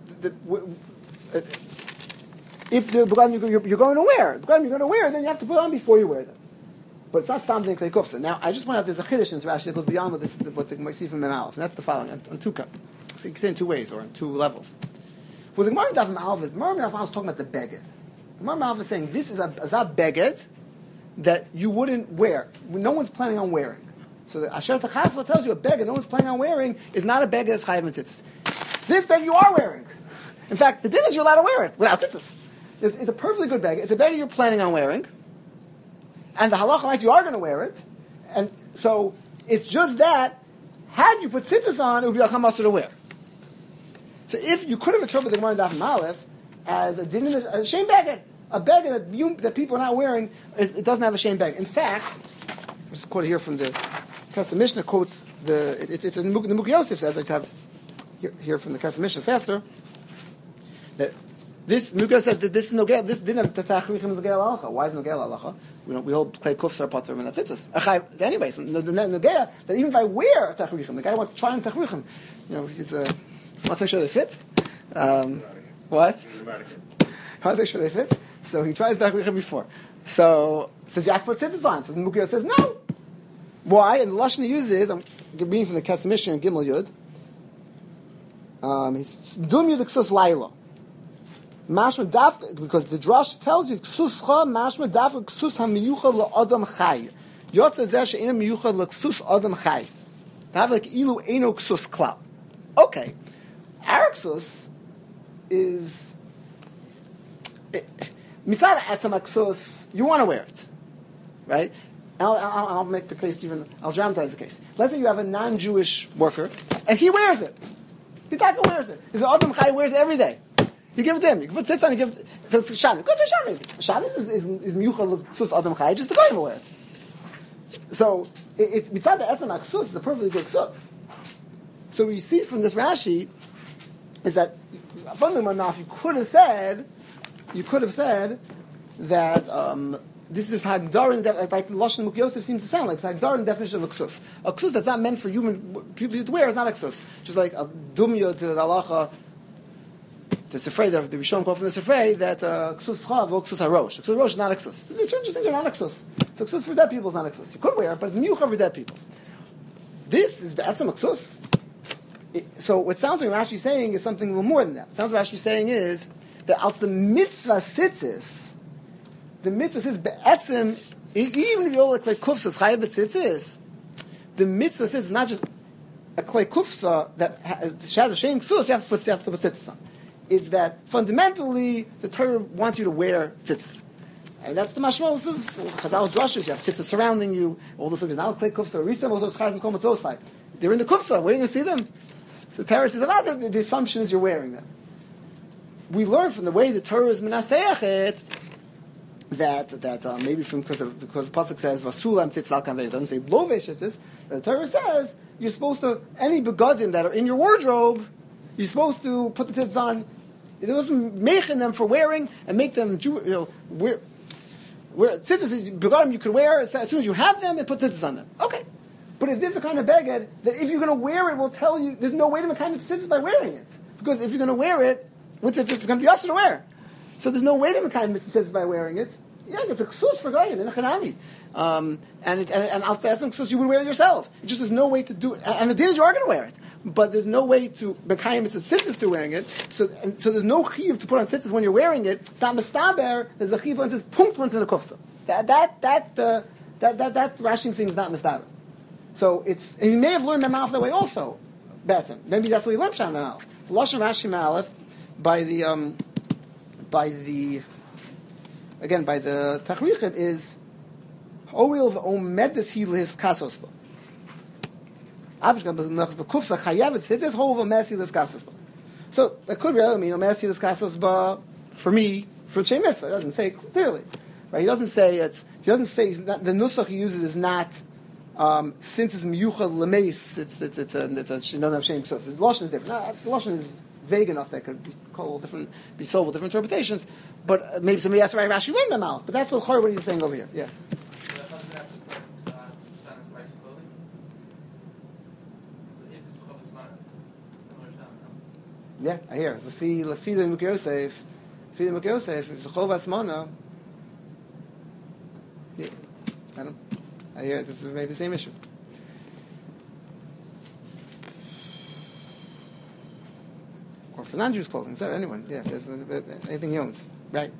If the begadim you're, you're going to wear, the begadim you're going to wear, then you have to put on before you wear them. But it's not stam din like kufsa. Now I just point out there's a chiddush in Rashi that goes beyond what this what the Gemara see from Mem Aleph, and that's the following on, on two cup. So you can say in two ways or in two levels. Well, the Gemara in Daf Mem Aleph is the Gemara in Daf Mem Aleph is talking about the beged. Gemara Mem Aleph is saying this is a, is a beged that you wouldn't wear. No one's planning on wearing. So the Asher Tachasva tells you a beged no one's planning on wearing is not a beged that's chayiv and tzitzis. This beged you are wearing. In fact, the din is you're allowed to wear it without tzitzis. It's, it's a perfectly good beged. It's a beged you're planning on wearing. And the halacha is you are going to wear it. And so it's just that, had you put tzitzis on, it would be a chamasr to wear. So if you could have interpreted the Gemara in Daf Mem Aleph as a din, a shame beged, a beged that, you, that people are not wearing, it doesn't have a shame beged. In fact, this is quoted here from the Kesef Mishnah quotes the it, it's in the Muk Yosef says I have here, here from the Kesef Mishnah faster that this Muk Yosef says that this is nogel this didn't tatachrichim is nogel halacha. Why is nogel halacha? We don't we hold clay kufs are potter and that's it. Anyways, the nogel that even if I wear a tachrichim, the guy wants to try on tachrichim, you know, he's a uh, wants to make sure they fit. Um, what? He wants to make sure they fit. So he tries tachrichim before. So says you have to put tzitzis on. So the Muk Yosef says no. Why? And the lashon he uses, I'm reading from the Kesef Mishnah in Gimel Yud. Um, he's dum yud ksus laila. Mashma daf because the drush tells you ksus cha mashma daf ksus hamiyuchad la adam chay. Yotze zeh she'ena miyuchad la ksus adam chay. To have like ilu eno ksus klal. Okay, our ksus is mitzad etzem ksus. You want to wear it, right? I'll, I'll, I'll make the case even, I'll dramatize the case. Let's say you have a non-Jewish worker, and he wears it. He wears it. He's an Adam Chai, wears it every day. You give it to him. You can put sits on, you give it, so it's Shabbos. Good for Shabbos. Shabbos is, is, is Miyuchal Ksus Adam Chai, just the guy will wear it. So, it, it's, beside the Etzem HaKsus, it's a perfectly good Ksus. So what you see from this Rashi, is that, fundamentally enough, you could have said, you could have said, that, um, this is Hagdar in the like, like Lashon Muk Yosef seems to sound like it's Hagdar in the definition of a ksus. A ksus that's not meant for human people to wear is not a ksus. Just like a dumya to the halacha, the Sefrei, the Rishon quote from the Sefrei that uh, ksus chav or ksus harosh. Ksus harosh is not a ksus. There's certain things are not a ksus. So ksus for dead people is not a ksus. You could wear it, but it's miyucha for dead people. This is be'etzem a ksus. So what sounds like Rashi is saying is something a little more than that. What sounds like Rashi is saying is that out the mitzvah sitzis. The mitzvah says be'etzem, even if you look like kufsa, chayav b'tzitzis, the mitzvah says it's not just a clay kufsa that has, has a shame ksus, you have to put, you have to put tzitzis on. It's that fundamentally the Torah wants you to wear tzitzis. And that's the mashmos of Chazal drushes. You have tzitzis surrounding you. All those things. Now clay kufsa, risam also schar and kol matzosai. They're in the kufsa. Where do you see them? So the Torah says about the, the assumption is you're wearing them. We learn from the way the Torah is menaseach it. That that uh, maybe from because of, because the pasuk says vasulam tzitz al kanvei, it doesn't say lovesh it is. The Torah says you're supposed to any begadim that are in your wardrobe, you're supposed to put the tzitz on. It wasn't making them for wearing and make them Jew, you know wear wear tzitzis begadim you could wear as soon as you have them and put tzitzis on them. Okay, but if this is the kind of beged that if you're going to wear it, will tell you there's no way to make kind of tzitzis by wearing it because if you're going to wear it with it, it's going to be us to wear. So there's no way to Mekayim mitzvah says by wearing it. Yeah, it's a ksus for goyim in a chanami, um, and it, and and al some ksus you would wear it yourself. It just there's no way to do it. And the din is you are going to wear it, but there's no way to Mekayim mitzvah sitzes to wearing it. So and, so there's no chiv to put on sitzes when you're wearing it. That mistaber there's a chiv when it says punkt once in the kufsa. That that that uh, that that that Rashi thing is not mistaber. So it's and you may have learned Mem that way also. Betzim. Maybe that's what you learned Shana Aleph. Lashon Rashi Aleph by the. Um, by the, again, by the Tachrichim is, Oil of Omedes he lis kasosba. Avish gam b'kufsa chayavet sitzes hov omedes he lis kasosba. So that could really mean Omer Silas Kasos Ba for me for Shem Mitzvah. It doesn't say it clearly, right? He doesn't say it's. He doesn't say he's not, the nusach he uses is not um, since it's miyuchad lemeis. It's it's it's a, it's a, it doesn't have Shem Mitzvah. The lashon is different. Uh, the lashon is vague enough that could be called different, be solved with different interpretations. But uh, maybe somebody has to write Rashi learn them out. But that's what what he's saying over here. Yeah. Yeah, I hear. Lefi lefi the Mukh Yosef, lefi the Mukh Yosef. If it's a chov asmana, yeah, I don't. I hear this is maybe the same issue. Or for non-Jews clothing, is that anyone? Yeah, there's anything he owns, right?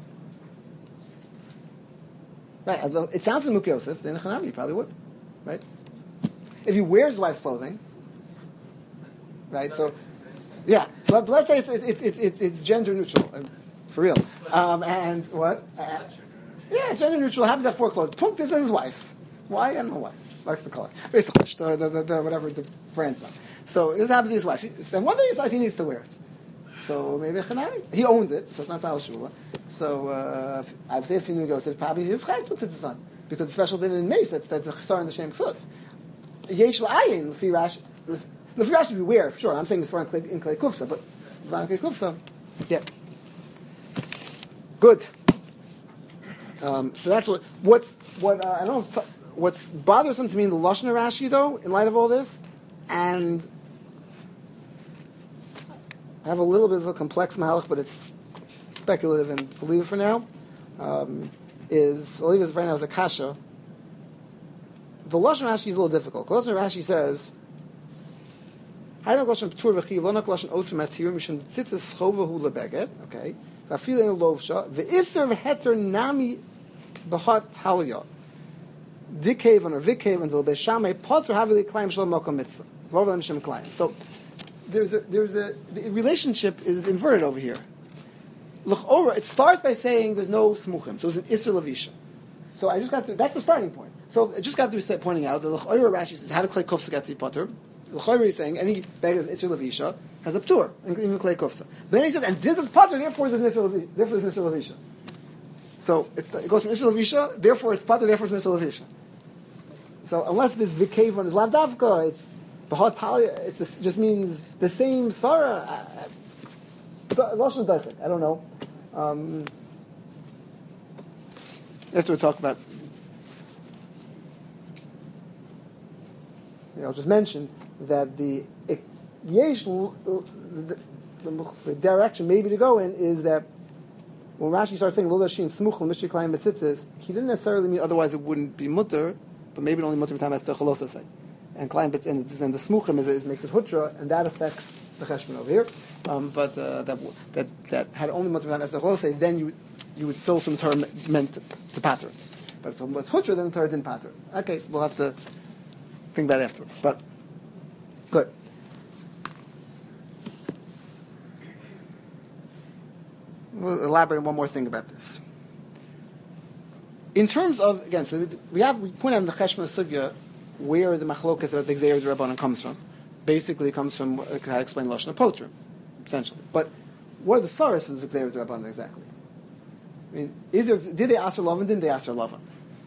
Right. Although it sounds to Mukh Yosef, then Hanami you probably would, right? If he wears his wife's clothing, right? So. Yeah, so let, let's say it's it's it's it's, it's gender neutral, uh, for real. Um, and what? Uh, yeah, it's gender neutral. Happens to have four clothes. Punk, this is his wife's. Why? I don't know why. Likes the color. Basically, the, the, the, the, whatever the brand's on. So this happens to his wife. She, and one day he decides he needs to wear it. So maybe Chanami. He owns it, so it's not Tal Shula. So uh, I would say if he goes, if probably his chayv puts it to son because the special din in Mace that's that's a chesar in the Shem Ksus. Yesh la'ayin l'fi Rashi. The Rashi we wear, sure. I'm saying it's for in Klei Kufsa, but in Klei Kufsa, yeah. Good. Um, so that's what what's what uh, I don't know. What's bothersome to me in the Lashon of Rashi, though, in light of all this, and I have a little bit of a complex mahalach, but it's speculative and I'll leave it for now. Um, is I'll leave it for now as a kasha. The Lashon of Rashi is a little difficult. The Lashon of Rashi says. Okay. Va'afilu lovsha ve'iser v'heter nami b'hat halya. Dikaven or vikaven del beishamei potter havili klaim shalom makom mitzvah. V'ov them shem klaim. So there's a there's a the relationship is inverted over here. L'chora, it starts by saying there's no smuchim, so it's an iser levisha. So I just got through, that's the starting point. So I just got through pointing out that l'chora Rashi says how to klei kufsa get to potter. The Chayri is saying any bag of Isser Levisha has a ptur, even Klei Kufsa. But then he says, and this is Pater, therefore there's an Isser Levisha. Therefore there's an Isser Levisha. So it's, it goes from Isser Levisha, therefore it's Pater, therefore it's an Isser Levisha. So unless this Vikavon is Lavdavka, it's B'hat Talia, it just means the same Svara. Lashon Daichik, I don't know. Um, after we talk about, yeah, I'll just mention that the yesh, the, the, the direction maybe to go in is that when Rashi starts saying lo dashin smuch l'mishri klayim betzitzis, he didn't necessarily mean otherwise it wouldn't be mutter, but maybe only mutter b'tam as the chalosa say, and klayim bet and, and the smuchim is, is makes it hutra, and that affects the cheshbon over here. Um, but uh, that that that had only mutter b'tam as the chalosa say, then you you would fill some term meant to, to pattern. But so it's hutra, then the Torah didn't pattern. Okay, we'll have to think about it afterwards. But good. We'll elaborate on one more thing about this. In terms of, again, so we have we point out in the Cheshbon Sugya where the machlokas about the Gzeir Rabbanan comes from. Basically, it comes from how I explained Lashon Potra, essentially. But what are the svaras for the Gzeir Rabbanan exactly? I mean, is there, did they ask for Lavan? Didn't they ask for Lavan?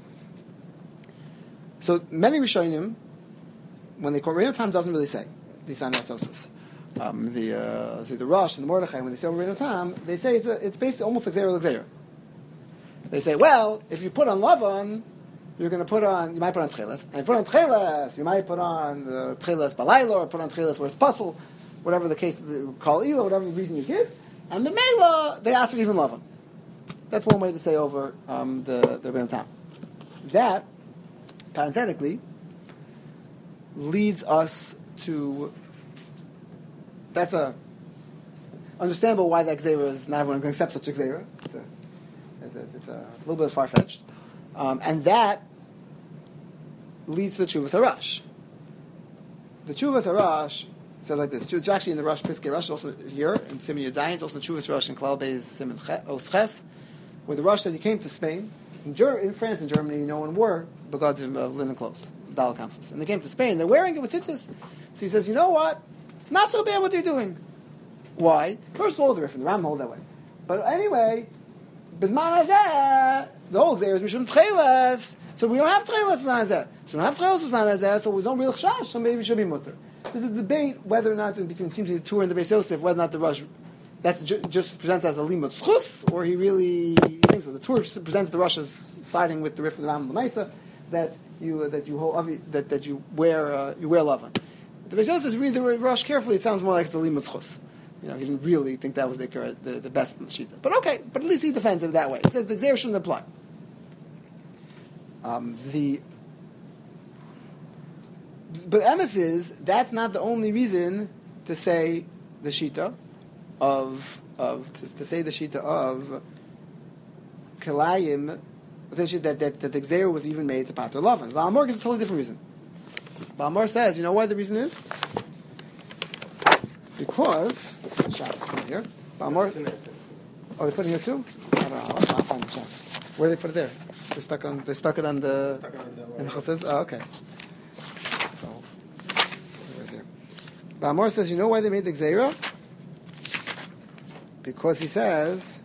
So many Rishonim, when they quote Reino Tam, doesn't really say these anatosis. Um, the uh, say the Rosh and the Mordechai, when they say over Reino Tam, they say it's a, it's basically almost like Gzeir Gzeir. They say, well, if you put on Lavan, you're going to put on, you might put on Tcheles, and you put on Tcheles, you might put on the Tcheles Balayla, or put on Tcheles where it's puzzle, whatever the case, call Ela, whatever the reason you give, and the Mela, they ask for even Lavan. That's one way to say over um, the the Reino Tam. That, parenthetically, leads us to, that's a understandable why that Gzeira is not everyone can accept such a Gzeira. It's a, it's a, it's a little bit far-fetched. Um, and that leads to the Tshuvas Harash. The Tshuvas Harash says like this. It's actually in the Rosh Piskei Rosh, also here, in Siman Yud Zayin. It's also in Tshuvas Harash in Klal Beis Siman Os Ches, where the Rosh says he came to Spain. In, Ger- in France and Germany, no one wore begadim of linen clothes, dal kamfus. And they came to Spain, they're wearing it with tzitzis. So he says, you know what? Not so bad what they're doing. Why? First of all, the Rif and the Ram hold that way. But anyway, Bisman Hazeh, the whole Xer is Mishum Tcheles. So we don't have Tcheles Bisman Hazeh. So we don't have Tcheles Bisman Hazeh, so we don't really Chash, so maybe it should be Mutter. There's a debate whether or not, in between seems to be the Tur and the Beis Yosef, whether or not the Rush that's ju- just presents as a limud schus, or he really thinks so. The Tur presents the Rush as siding with the Rif and the Ram and the Maisa, that you uh, that you hold, that that you wear uh, you wear lavan. The Beis Yosef read the Rush carefully. It sounds more like it's a limud schus. You know, he didn't really think that was the the, the best shita. But okay, but at least he defends it that way. He says the Xer shouldn't apply. Um, the but emes is that's not the only reason to say the shita of of to, to say the shita of Kilayim, that, that, that the Xer was even made to Pater Lavan. Balamor gives a totally different reason. Balamor says, you know what the reason is? Because Shabbos from here. Balamor, oh, they put it here too? I don't know. I'll, I'll find the Shabbos. Where do they put it there? They stuck on. They stuck it on the. Stuck on the in the Chassidus? Oh, okay. So, where's here? Balamor says, you know why they made the Xera? Because he says,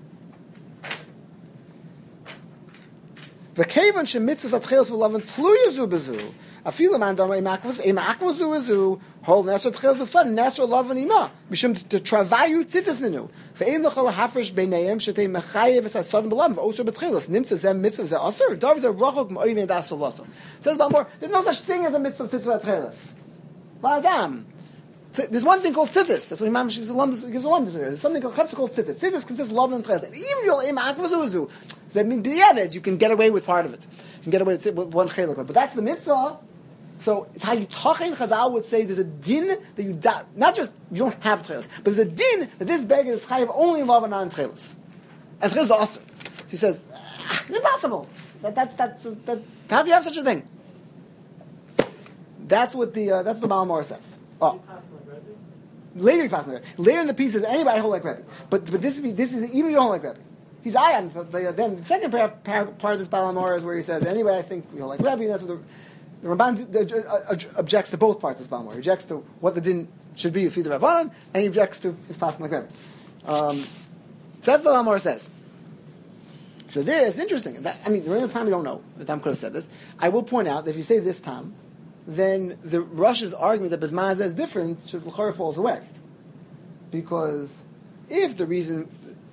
"V'kevan shemitzvos atchelos v'lavan tluyu bezu afilu man damar imakvos imakvos bezu hold nesher atchelos b'son nesher lavan ima mishum to travayu tzitzis nenu ve'ein lechol hafresh b'neihem shetei mechayev es hason b'lavan v'osher b'tchelos nimtza zem mitzvah ze aser davar ze rachok ma'oyim das lasam." Says Balmor, there's no such thing as a mitzvah tzitzis atchelos. La'adam. There's one thing called tzitzis. That's what Imam gives a lump. There's something called chepsa called tzitzis. Tzitzis consists of love and tcheles. Even your imak vazuzu. That means b'yevet, you can get away with part of it. You can get away with one chelik, but that's the mitzvah. So it's how you talking. Chazal would say there's a din that you da, not just you don't have tcheles, but there's a din that this beggar is chayav only love and non tcheles, and tcheles are awesome. So he says, ah, it's impossible. That that's that's that. How do you have such a thing? That's what the uh, that's what the Malamor says. Oh. Later he passes on Rebbe. Later in the piece says anybody hold like Rebbe. But but this is this is even if you don't like Rebbe. He's ayan. So the, then the second part, part of this Balamor is where he says anyway I think you know like Rebbe. That's what the, the Ramban the, uh, objects to both parts of this Balamor. He objects to what the din should be if the Rabbanan, and he objects to his passing like Rebbe. Um, so that's what the Balamor says. So this interesting. That, I mean, during the time we don't know. The time could have said this. I will point out that if you say this time, then the Russia's argument that Bisman Hazeh is different should l'chorah falls away. Because if the reason,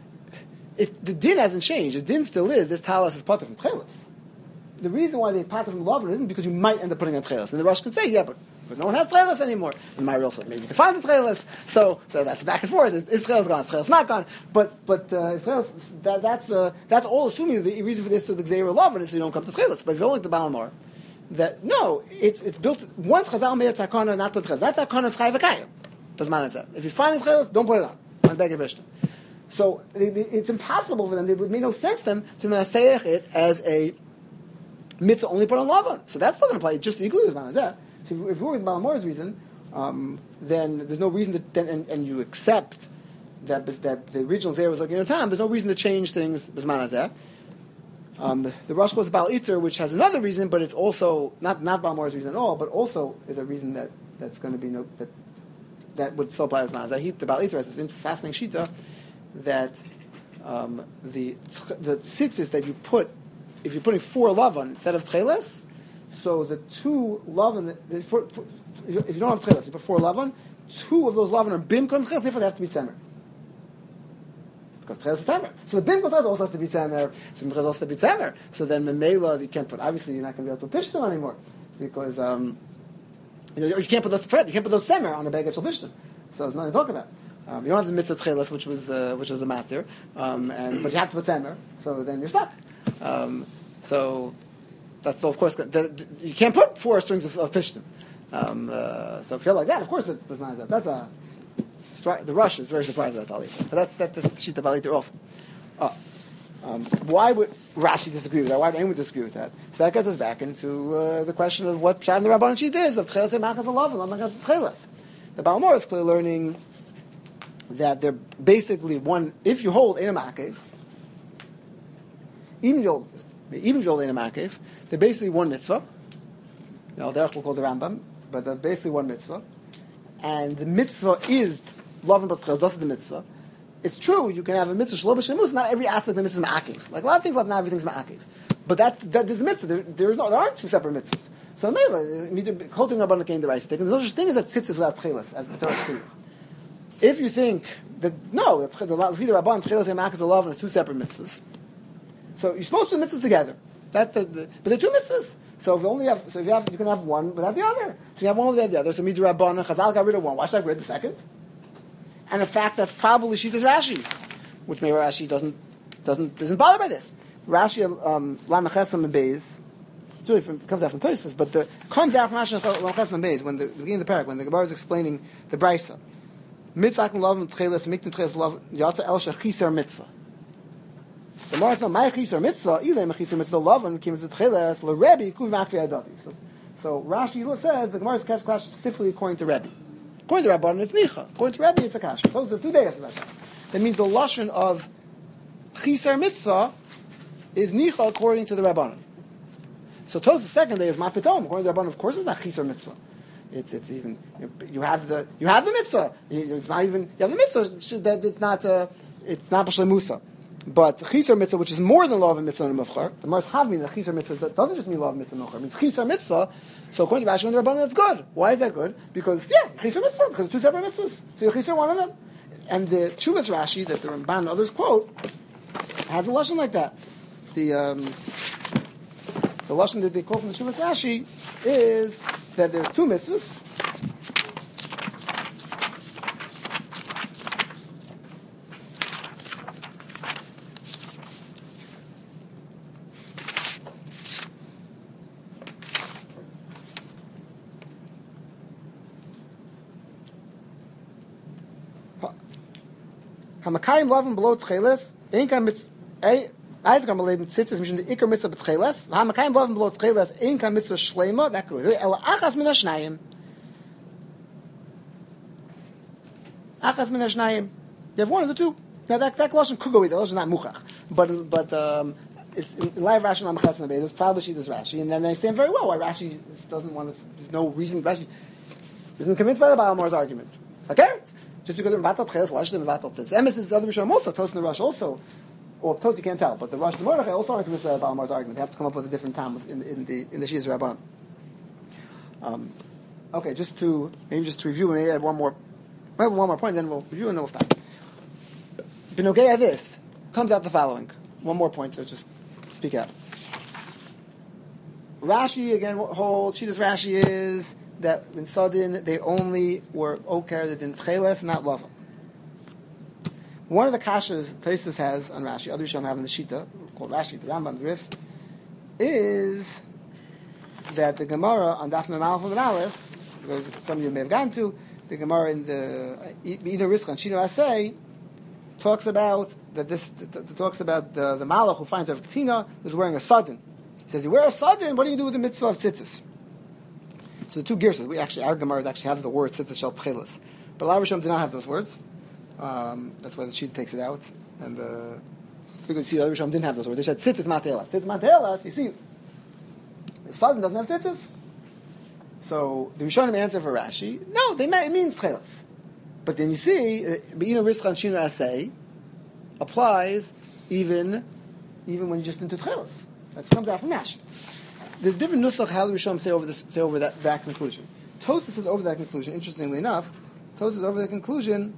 if the din hasn't changed, the din still is, this talis is pater from tchelis. The reason why they pater from lavan isn't because you might end up putting on tchelis. And the Rush can say, yeah, but, but no one has tchelis anymore. And my real said, maybe you can find the tchelis. So, so that's back and forth. Is, is tchelis gone? Is tchelis not gone? But, but, uh, if tchelis, that, that's, uh, that's all assuming the reason for this to the Xera lavan is so you don't come to tchelis. But if you don't like the Balamor, that no, it's it's built once Chazal made a takana not put tcheles. That takana is chayv v'kayim. Bisman Hazeh. If you find the tcheles, don't put it on. On beggar bishta. So it, it, it's impossible for them. It would make no sense to them to menasayach it as a mitzvah only put on lavan. So that's not going to apply just equally with Bisman Hazeh. So if, if you're with Balamor's reason, um, then there's no reason to then and, and you accept that that the original Zera was like in your time. There's no reason to change things Bisman Hazeh. Um, the Rosh goes Baal Iter, which has another reason, but it's also not not Balmor's reason at all, but also is a reason that, that's going to be no that that would still apply with Mazah. The Baal Iter has this fascinating shita that um, the the tzitzis that you put if you're putting four lavan instead of tcheles, so the two lavan the, for, for, if you don't have tcheles, you put four lavan, two of those lavan are bimkom tcheles, therefore they have to be tzemer. Because tcheles is tzemer. So the bimkom tcheles also has to be tzemer. So tcheles also has to be tzemer. So then memela you can't put. Obviously, you're not going to be able to push them anymore because um, you, know, you can't put those fred. You can't put those tzemer on the beggar shel pishtim. So there's nothing to talk about. Um, you don't have the mitzvah tcheles, which was uh, which was the matter, um, and but you have to put tzemer. So then you're stuck. Um, so that's still, of course, the, the, you can't put four strings of, of pishtim. Um, uh, so if you feel like that, of course, it, that's a the Rush is very surprised at that Balita. But that's that the Shita Balita also. Oh. Um, why would Rashi disagree with that? Why would anyone disagree with that? So that gets us back into uh, the question of what Pshat and the Rabban Shita is of Tcheles and Makas and Love and Makas and Tcheles. The Balmor is clearly learning that they're basically one. If you hold Ein Makev, even if you hold, even if you hold Ein Makev, they're basically one mitzvah. You know, Derech will call the Rambam, but they're basically one mitzvah, and the mitzvah is loving but tchelas, that's the mitzvah. It's true, you can have a mitzvah shelo b'shemus, not every aspect of the mitzvah is ma'akiv. Like a lot of things, not everything's ma'akiv. But that, that is the mitzvah. There, there, is no, there aren't two separate mitzvahs. So, Chotim Rabbanan came the right stick, and there's no such thing as that tzitzis without tchelas, as the Torah Tzchirich. If you think that, no, the Rabban, tchelas and ma'akiv love, and it's two separate mitzvahs. So you're supposed to do mitzvahs together. That's the, the but they're two mitzvahs. So if you only have, so if you have, you can have one without the other. So you have one without the other. So Midrash Rabbanan, Chazal got rid of one. Why should I get rid of the second? And in fact, that's probably Shittas Rashi, which maybe Rashi doesn't doesn't isn't bothered by this. Rashi um, Lamachesam and Beis. It's really from, it comes out from Tosfos, but the comes out from Rashi Lamachesam and Beis when the, the beginning of the parak when the Gemara is explaining the Brisa. Mitzvah love and tcheles, miktin tcheles love yatsa el shachisar mitzvah. The more it's not my chisar mitzvah, ilay mechisar mitzvah love and kim tcheles l'Rebbe kuv makvi adati. So, so Rashi says the Gemara's question specifically according to Rebbe. According to Rabbanan, it's nicha. According to Rebbe, it's a kasha. Close this two days about that. That means the lashon of chisar mitzvah is nicha according to the Rabbanan. So Tosfos the second day is mapitom. According to the Rabbanan, of course, it's not chisar mitzvah. It's it's even you have the you have the mitzvah. It's not even you have the mitzvah that it's not uh, it's not b'shlei musa. But chisar mitzvah, which is more than law of mitzvah and mufchar, the Mars have mean that chisar mitzvah doesn't just mean law of mitzvah and mufchar. It means chisar mitzvah. So according to Rashi and the Rabbanan, that's good. Why is that good? Because yeah, chisar mitzvah because it's two separate mitzvahs. So you chisar one of them, and the Chuvas Rashi that the Ramban and others quote has a lashon like that. The um, the lashon that they quote from the Chuvas Rashi is that there are two mitzvahs. Hamakayim love and below tcheles, ain't kam mitz, I I come leben tzitzes mission the ikar mitzvah b'tcheles. Hamakayim love and below tcheles, ain't kam mitzvah shleima. That good. El achas min hashnayim. Achas min hashnayim. You have one of the two. Now that that lashon could go with it. Lashon not muchach, but but um, it's in live Rashi on Machas Nabei. There's probably she does Rashi, and then they understand very well why Rashi doesn't want to. There's no reason Rashi isn't convinced by the Balmore's argument. It's like Eretz. Just because they're mevatel tcheles, why should they mevatel tcheles? Emes is the other Rishonim also. Tosfos and the Rush also. Well, Tosfos you can't tell, but the Rush and the Mordechai also aren't convinced by the Balmore's argument. They have to come up with a different time in, in the in the Shiyas Rabban. Um, okay, just to maybe just to review and maybe add one more, maybe one more point, then we'll review and then we'll stop. Benogea this comes out the following. One more point, so just speak out. Rashi again holds. Shitas Rashi is that in Sodin they only were okay that in Tcheles, not Lava. One of the kashas Tosfos has on Rashi, other Rishonim have in the Shita, called Rashi, the Rambam, the Rif, is that the Gemara on Daf Mem Aleph and Aleph, some of you may have gone to, the Gemara in the Ida Rizcha and Shino Asay talks about that this t- t- talks about the, the Malach who finds Rav Katina is wearing a Sodin. He says, "You wear a Sodin, what do you do with the mitzvah of tzitzis?" So the two gears, we actually, our Gemaras actually have the word tzitzis shel tcheles, but a lot of Rishonim do not have those words. Um, that's why the sheet takes it out, and uh, you can see the other Rishonim didn't have those words. They said tzitzis matelas. Tzitzis matelas. You see, the Sodin doesn't have tzitzis. So the Rishonim answer for Rashi, no, they it means tcheles. But then you see, Be'ina Rizcha and Shino Asay applies even even when you're just into tcheles. That comes out from Rashi. There's different nusach how the Rishonim say over this, say over that, that conclusion. Tosfos says over that conclusion. Interestingly enough, Tosfos says over the conclusion.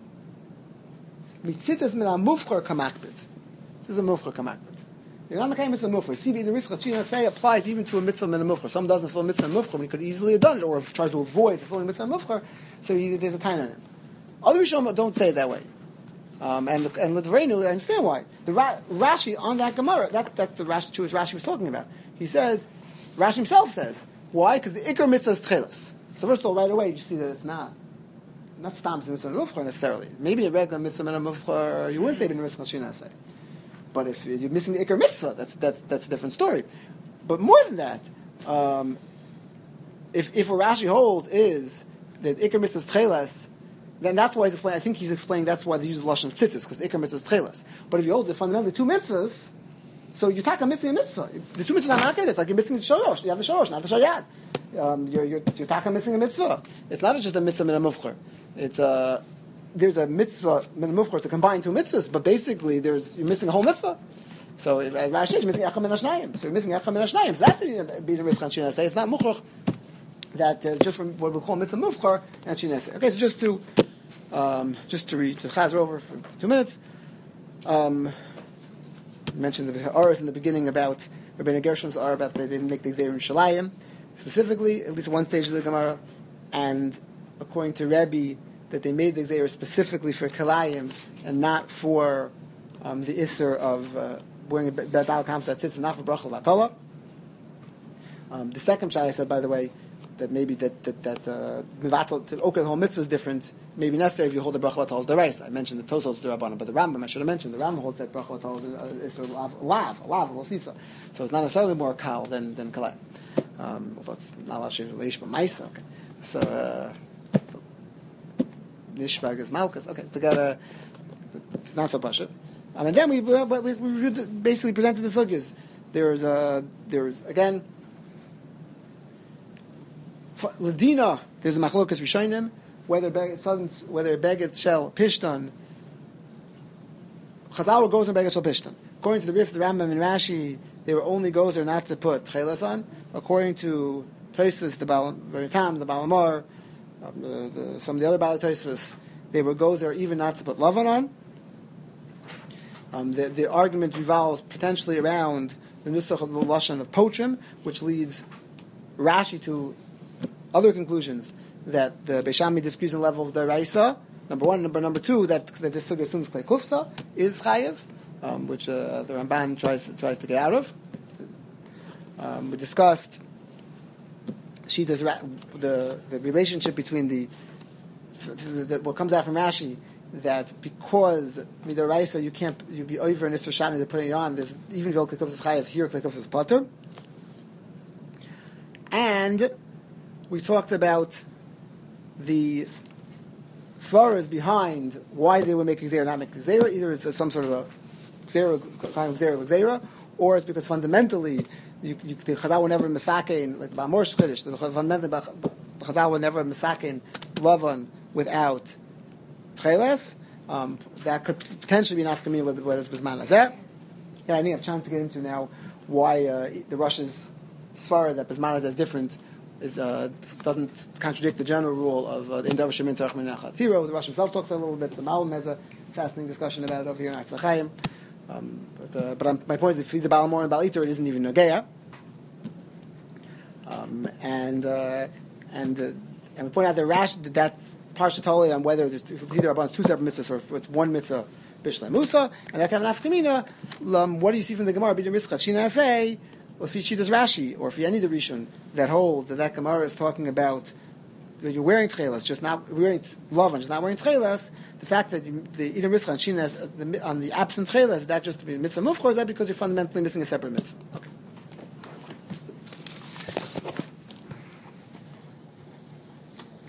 Mitzitas min amufchar kamakbet. This is a mufchar kamakbet. You're not making mitzvah mufchar. See, the Rizcha Shino Asay applies even to a mitzvah min amufchar. Some doesn't fulfill mitzvah mufchar, but he could easily have done it, or tries to avoid fulfilling mitzvah mufchar. So he, there's a time on it. Other Rishonim don't say it that way. Um, and and L'Dvarenu, I understand why. The Ra- Rashi on that Gemara, that that the Rashi, Jewish Rashi was talking about. He says, Rashi himself says, why? Because the Iker mitzvah is tcheles. So first of all, right away you see that it's not not stam mitzvah mufchar necessarily. Maybe a regular mitzvah mufchar, you wouldn't say ben Rizcha Shino Asay. But if you're missing the Iker mitzvah, that's that's that's a different story. But more than that, um, if if what Rashi holds is that Iker mitzvah is tcheles, then that's why he's explaining. I think he's explaining that's why they use the lashon of tzitzis, because the ikar mitzvah is tcheles. But if you hold it fundamentally two mitzvahs, so you take a mitzvah and a mitzvah. The two mitzvahs are not it's like you're missing the shorosh. You have the shorosh, not the shayad. Um, you're you're you're taka missing a mitzvah. It's not just a mitzvah and a mufchar. It's uh, there's a mitzvah, of course, to combine two mitzvahs, but basically there's you're missing a whole mitzvah. So if as Rashi says, you're missing echad min hashnayim. So you're missing echad min hashnayim. So that's a bidin risk on shinasei. It's not muchach that uh, just from what we call mitzvah mufchar and shinasei. Okay, so just to um, just to read to chazer over for two minutes. Um, mentioned the Ha'aras in the beginning about Rabbeinu Gershom's are about they didn't make the Gzeir in Shalayim, specifically, at least at one stage of the Gemara, and according to Rebbe, that they made the Gzeir specifically for Kalayim and not for um, the Isser of uh, wearing that Dal Kamsa that sits and not for Brachal Vatala. Um, the second shot I said, by the way, that maybe that that that uh, Mivatal to okay, the whole mitzvah is different. Maybe necessary if you hold the bracha vatol the rice. I mentioned the Tosos the Rabbanan, but the Rambam I should have mentioned the Rambam holds that bracha vatol is a lav lav lav losisa. So it's not necessarily more kal than than kalai. Um, although it's not allowed to leish but ma'isa. Okay, so uh, nishbag is malchus. Okay, forget uh, it's not so pashut. Um, and then we we, we, we basically presented the sugyas. There's uh, there's again. Ladina, there's a machlokas rishonim whether beged whether beged shel pishtan. Chazal goes on beged shel pishtan. According to the Rif, the Rambam, and Rashi, they were only gozer not to put chelas on. According to Tosfos, the Baal, Tam, the Balamar, um, the, the, some of the other Baal Tosfos, they were gozer even not to put lavan on. Um, the, the argument revolves potentially around the nusach of the lashon of pochim, which leads Rashi to other conclusions that the Beishami disagrees on the level of the Raisa. Number one, number number two, that, that this sugi assumes Klei Kufsa is Chayev, um, which uh, the Ramban tries tries to get out of. Um, we discussed she does ra- the the relationship between the, the, the what comes out from Rashi, that because the Raisa you can't you be over in Isra Shani to put it on. There's even though Klei Kufsa is Chayev, here Klei Kufsa is Pater. And we talked about the svaras behind why they were making Gzeira, not making Gzeira. Either it's a, some sort of a Gzeira, kind of Gzeira, Gzeira, or it's because fundamentally you, you, the Chazal will never misakein, like the Ba'amor Shchirish, the fundamentally the Chazal will never misakein Lavan without Tcheles. Um, that could potentially be an afkamina with what is Bisman Hazeh. And I think I have a chance to get into now why uh, the Russia's svara that Bisman Hazeh is different. Is, uh, doesn't contradict the general rule of uh, the Indav Shemin Tzarech Min Achatiro. The Rush himself talks a little bit. The Malum has a fascinating discussion about it over here in Arz L'chaim. Um, but uh, but um, my point is, if you the Balamor and Baliter, it isn't even Nogeya. Um, and uh, and uh, and we point out that Rash that that's partially totally on whether there's if it's either about two separate mitzvahs or if it's one mitzvah Bishlei Musa, and that kind of nafkamina. Um, what do you see from the Gemara? B'dim Rischas Shina say. If she does Rashi, or if you any of the Rishon that hold that that Gemara is talking about that you're wearing tchelas, just not wearing lavan, just not wearing tchelas, the fact that you, the Edom Rischan Shina on the absent tchelas, that just to be mitzvah mufchor, is that because you're fundamentally missing a separate mitzvah? Okay.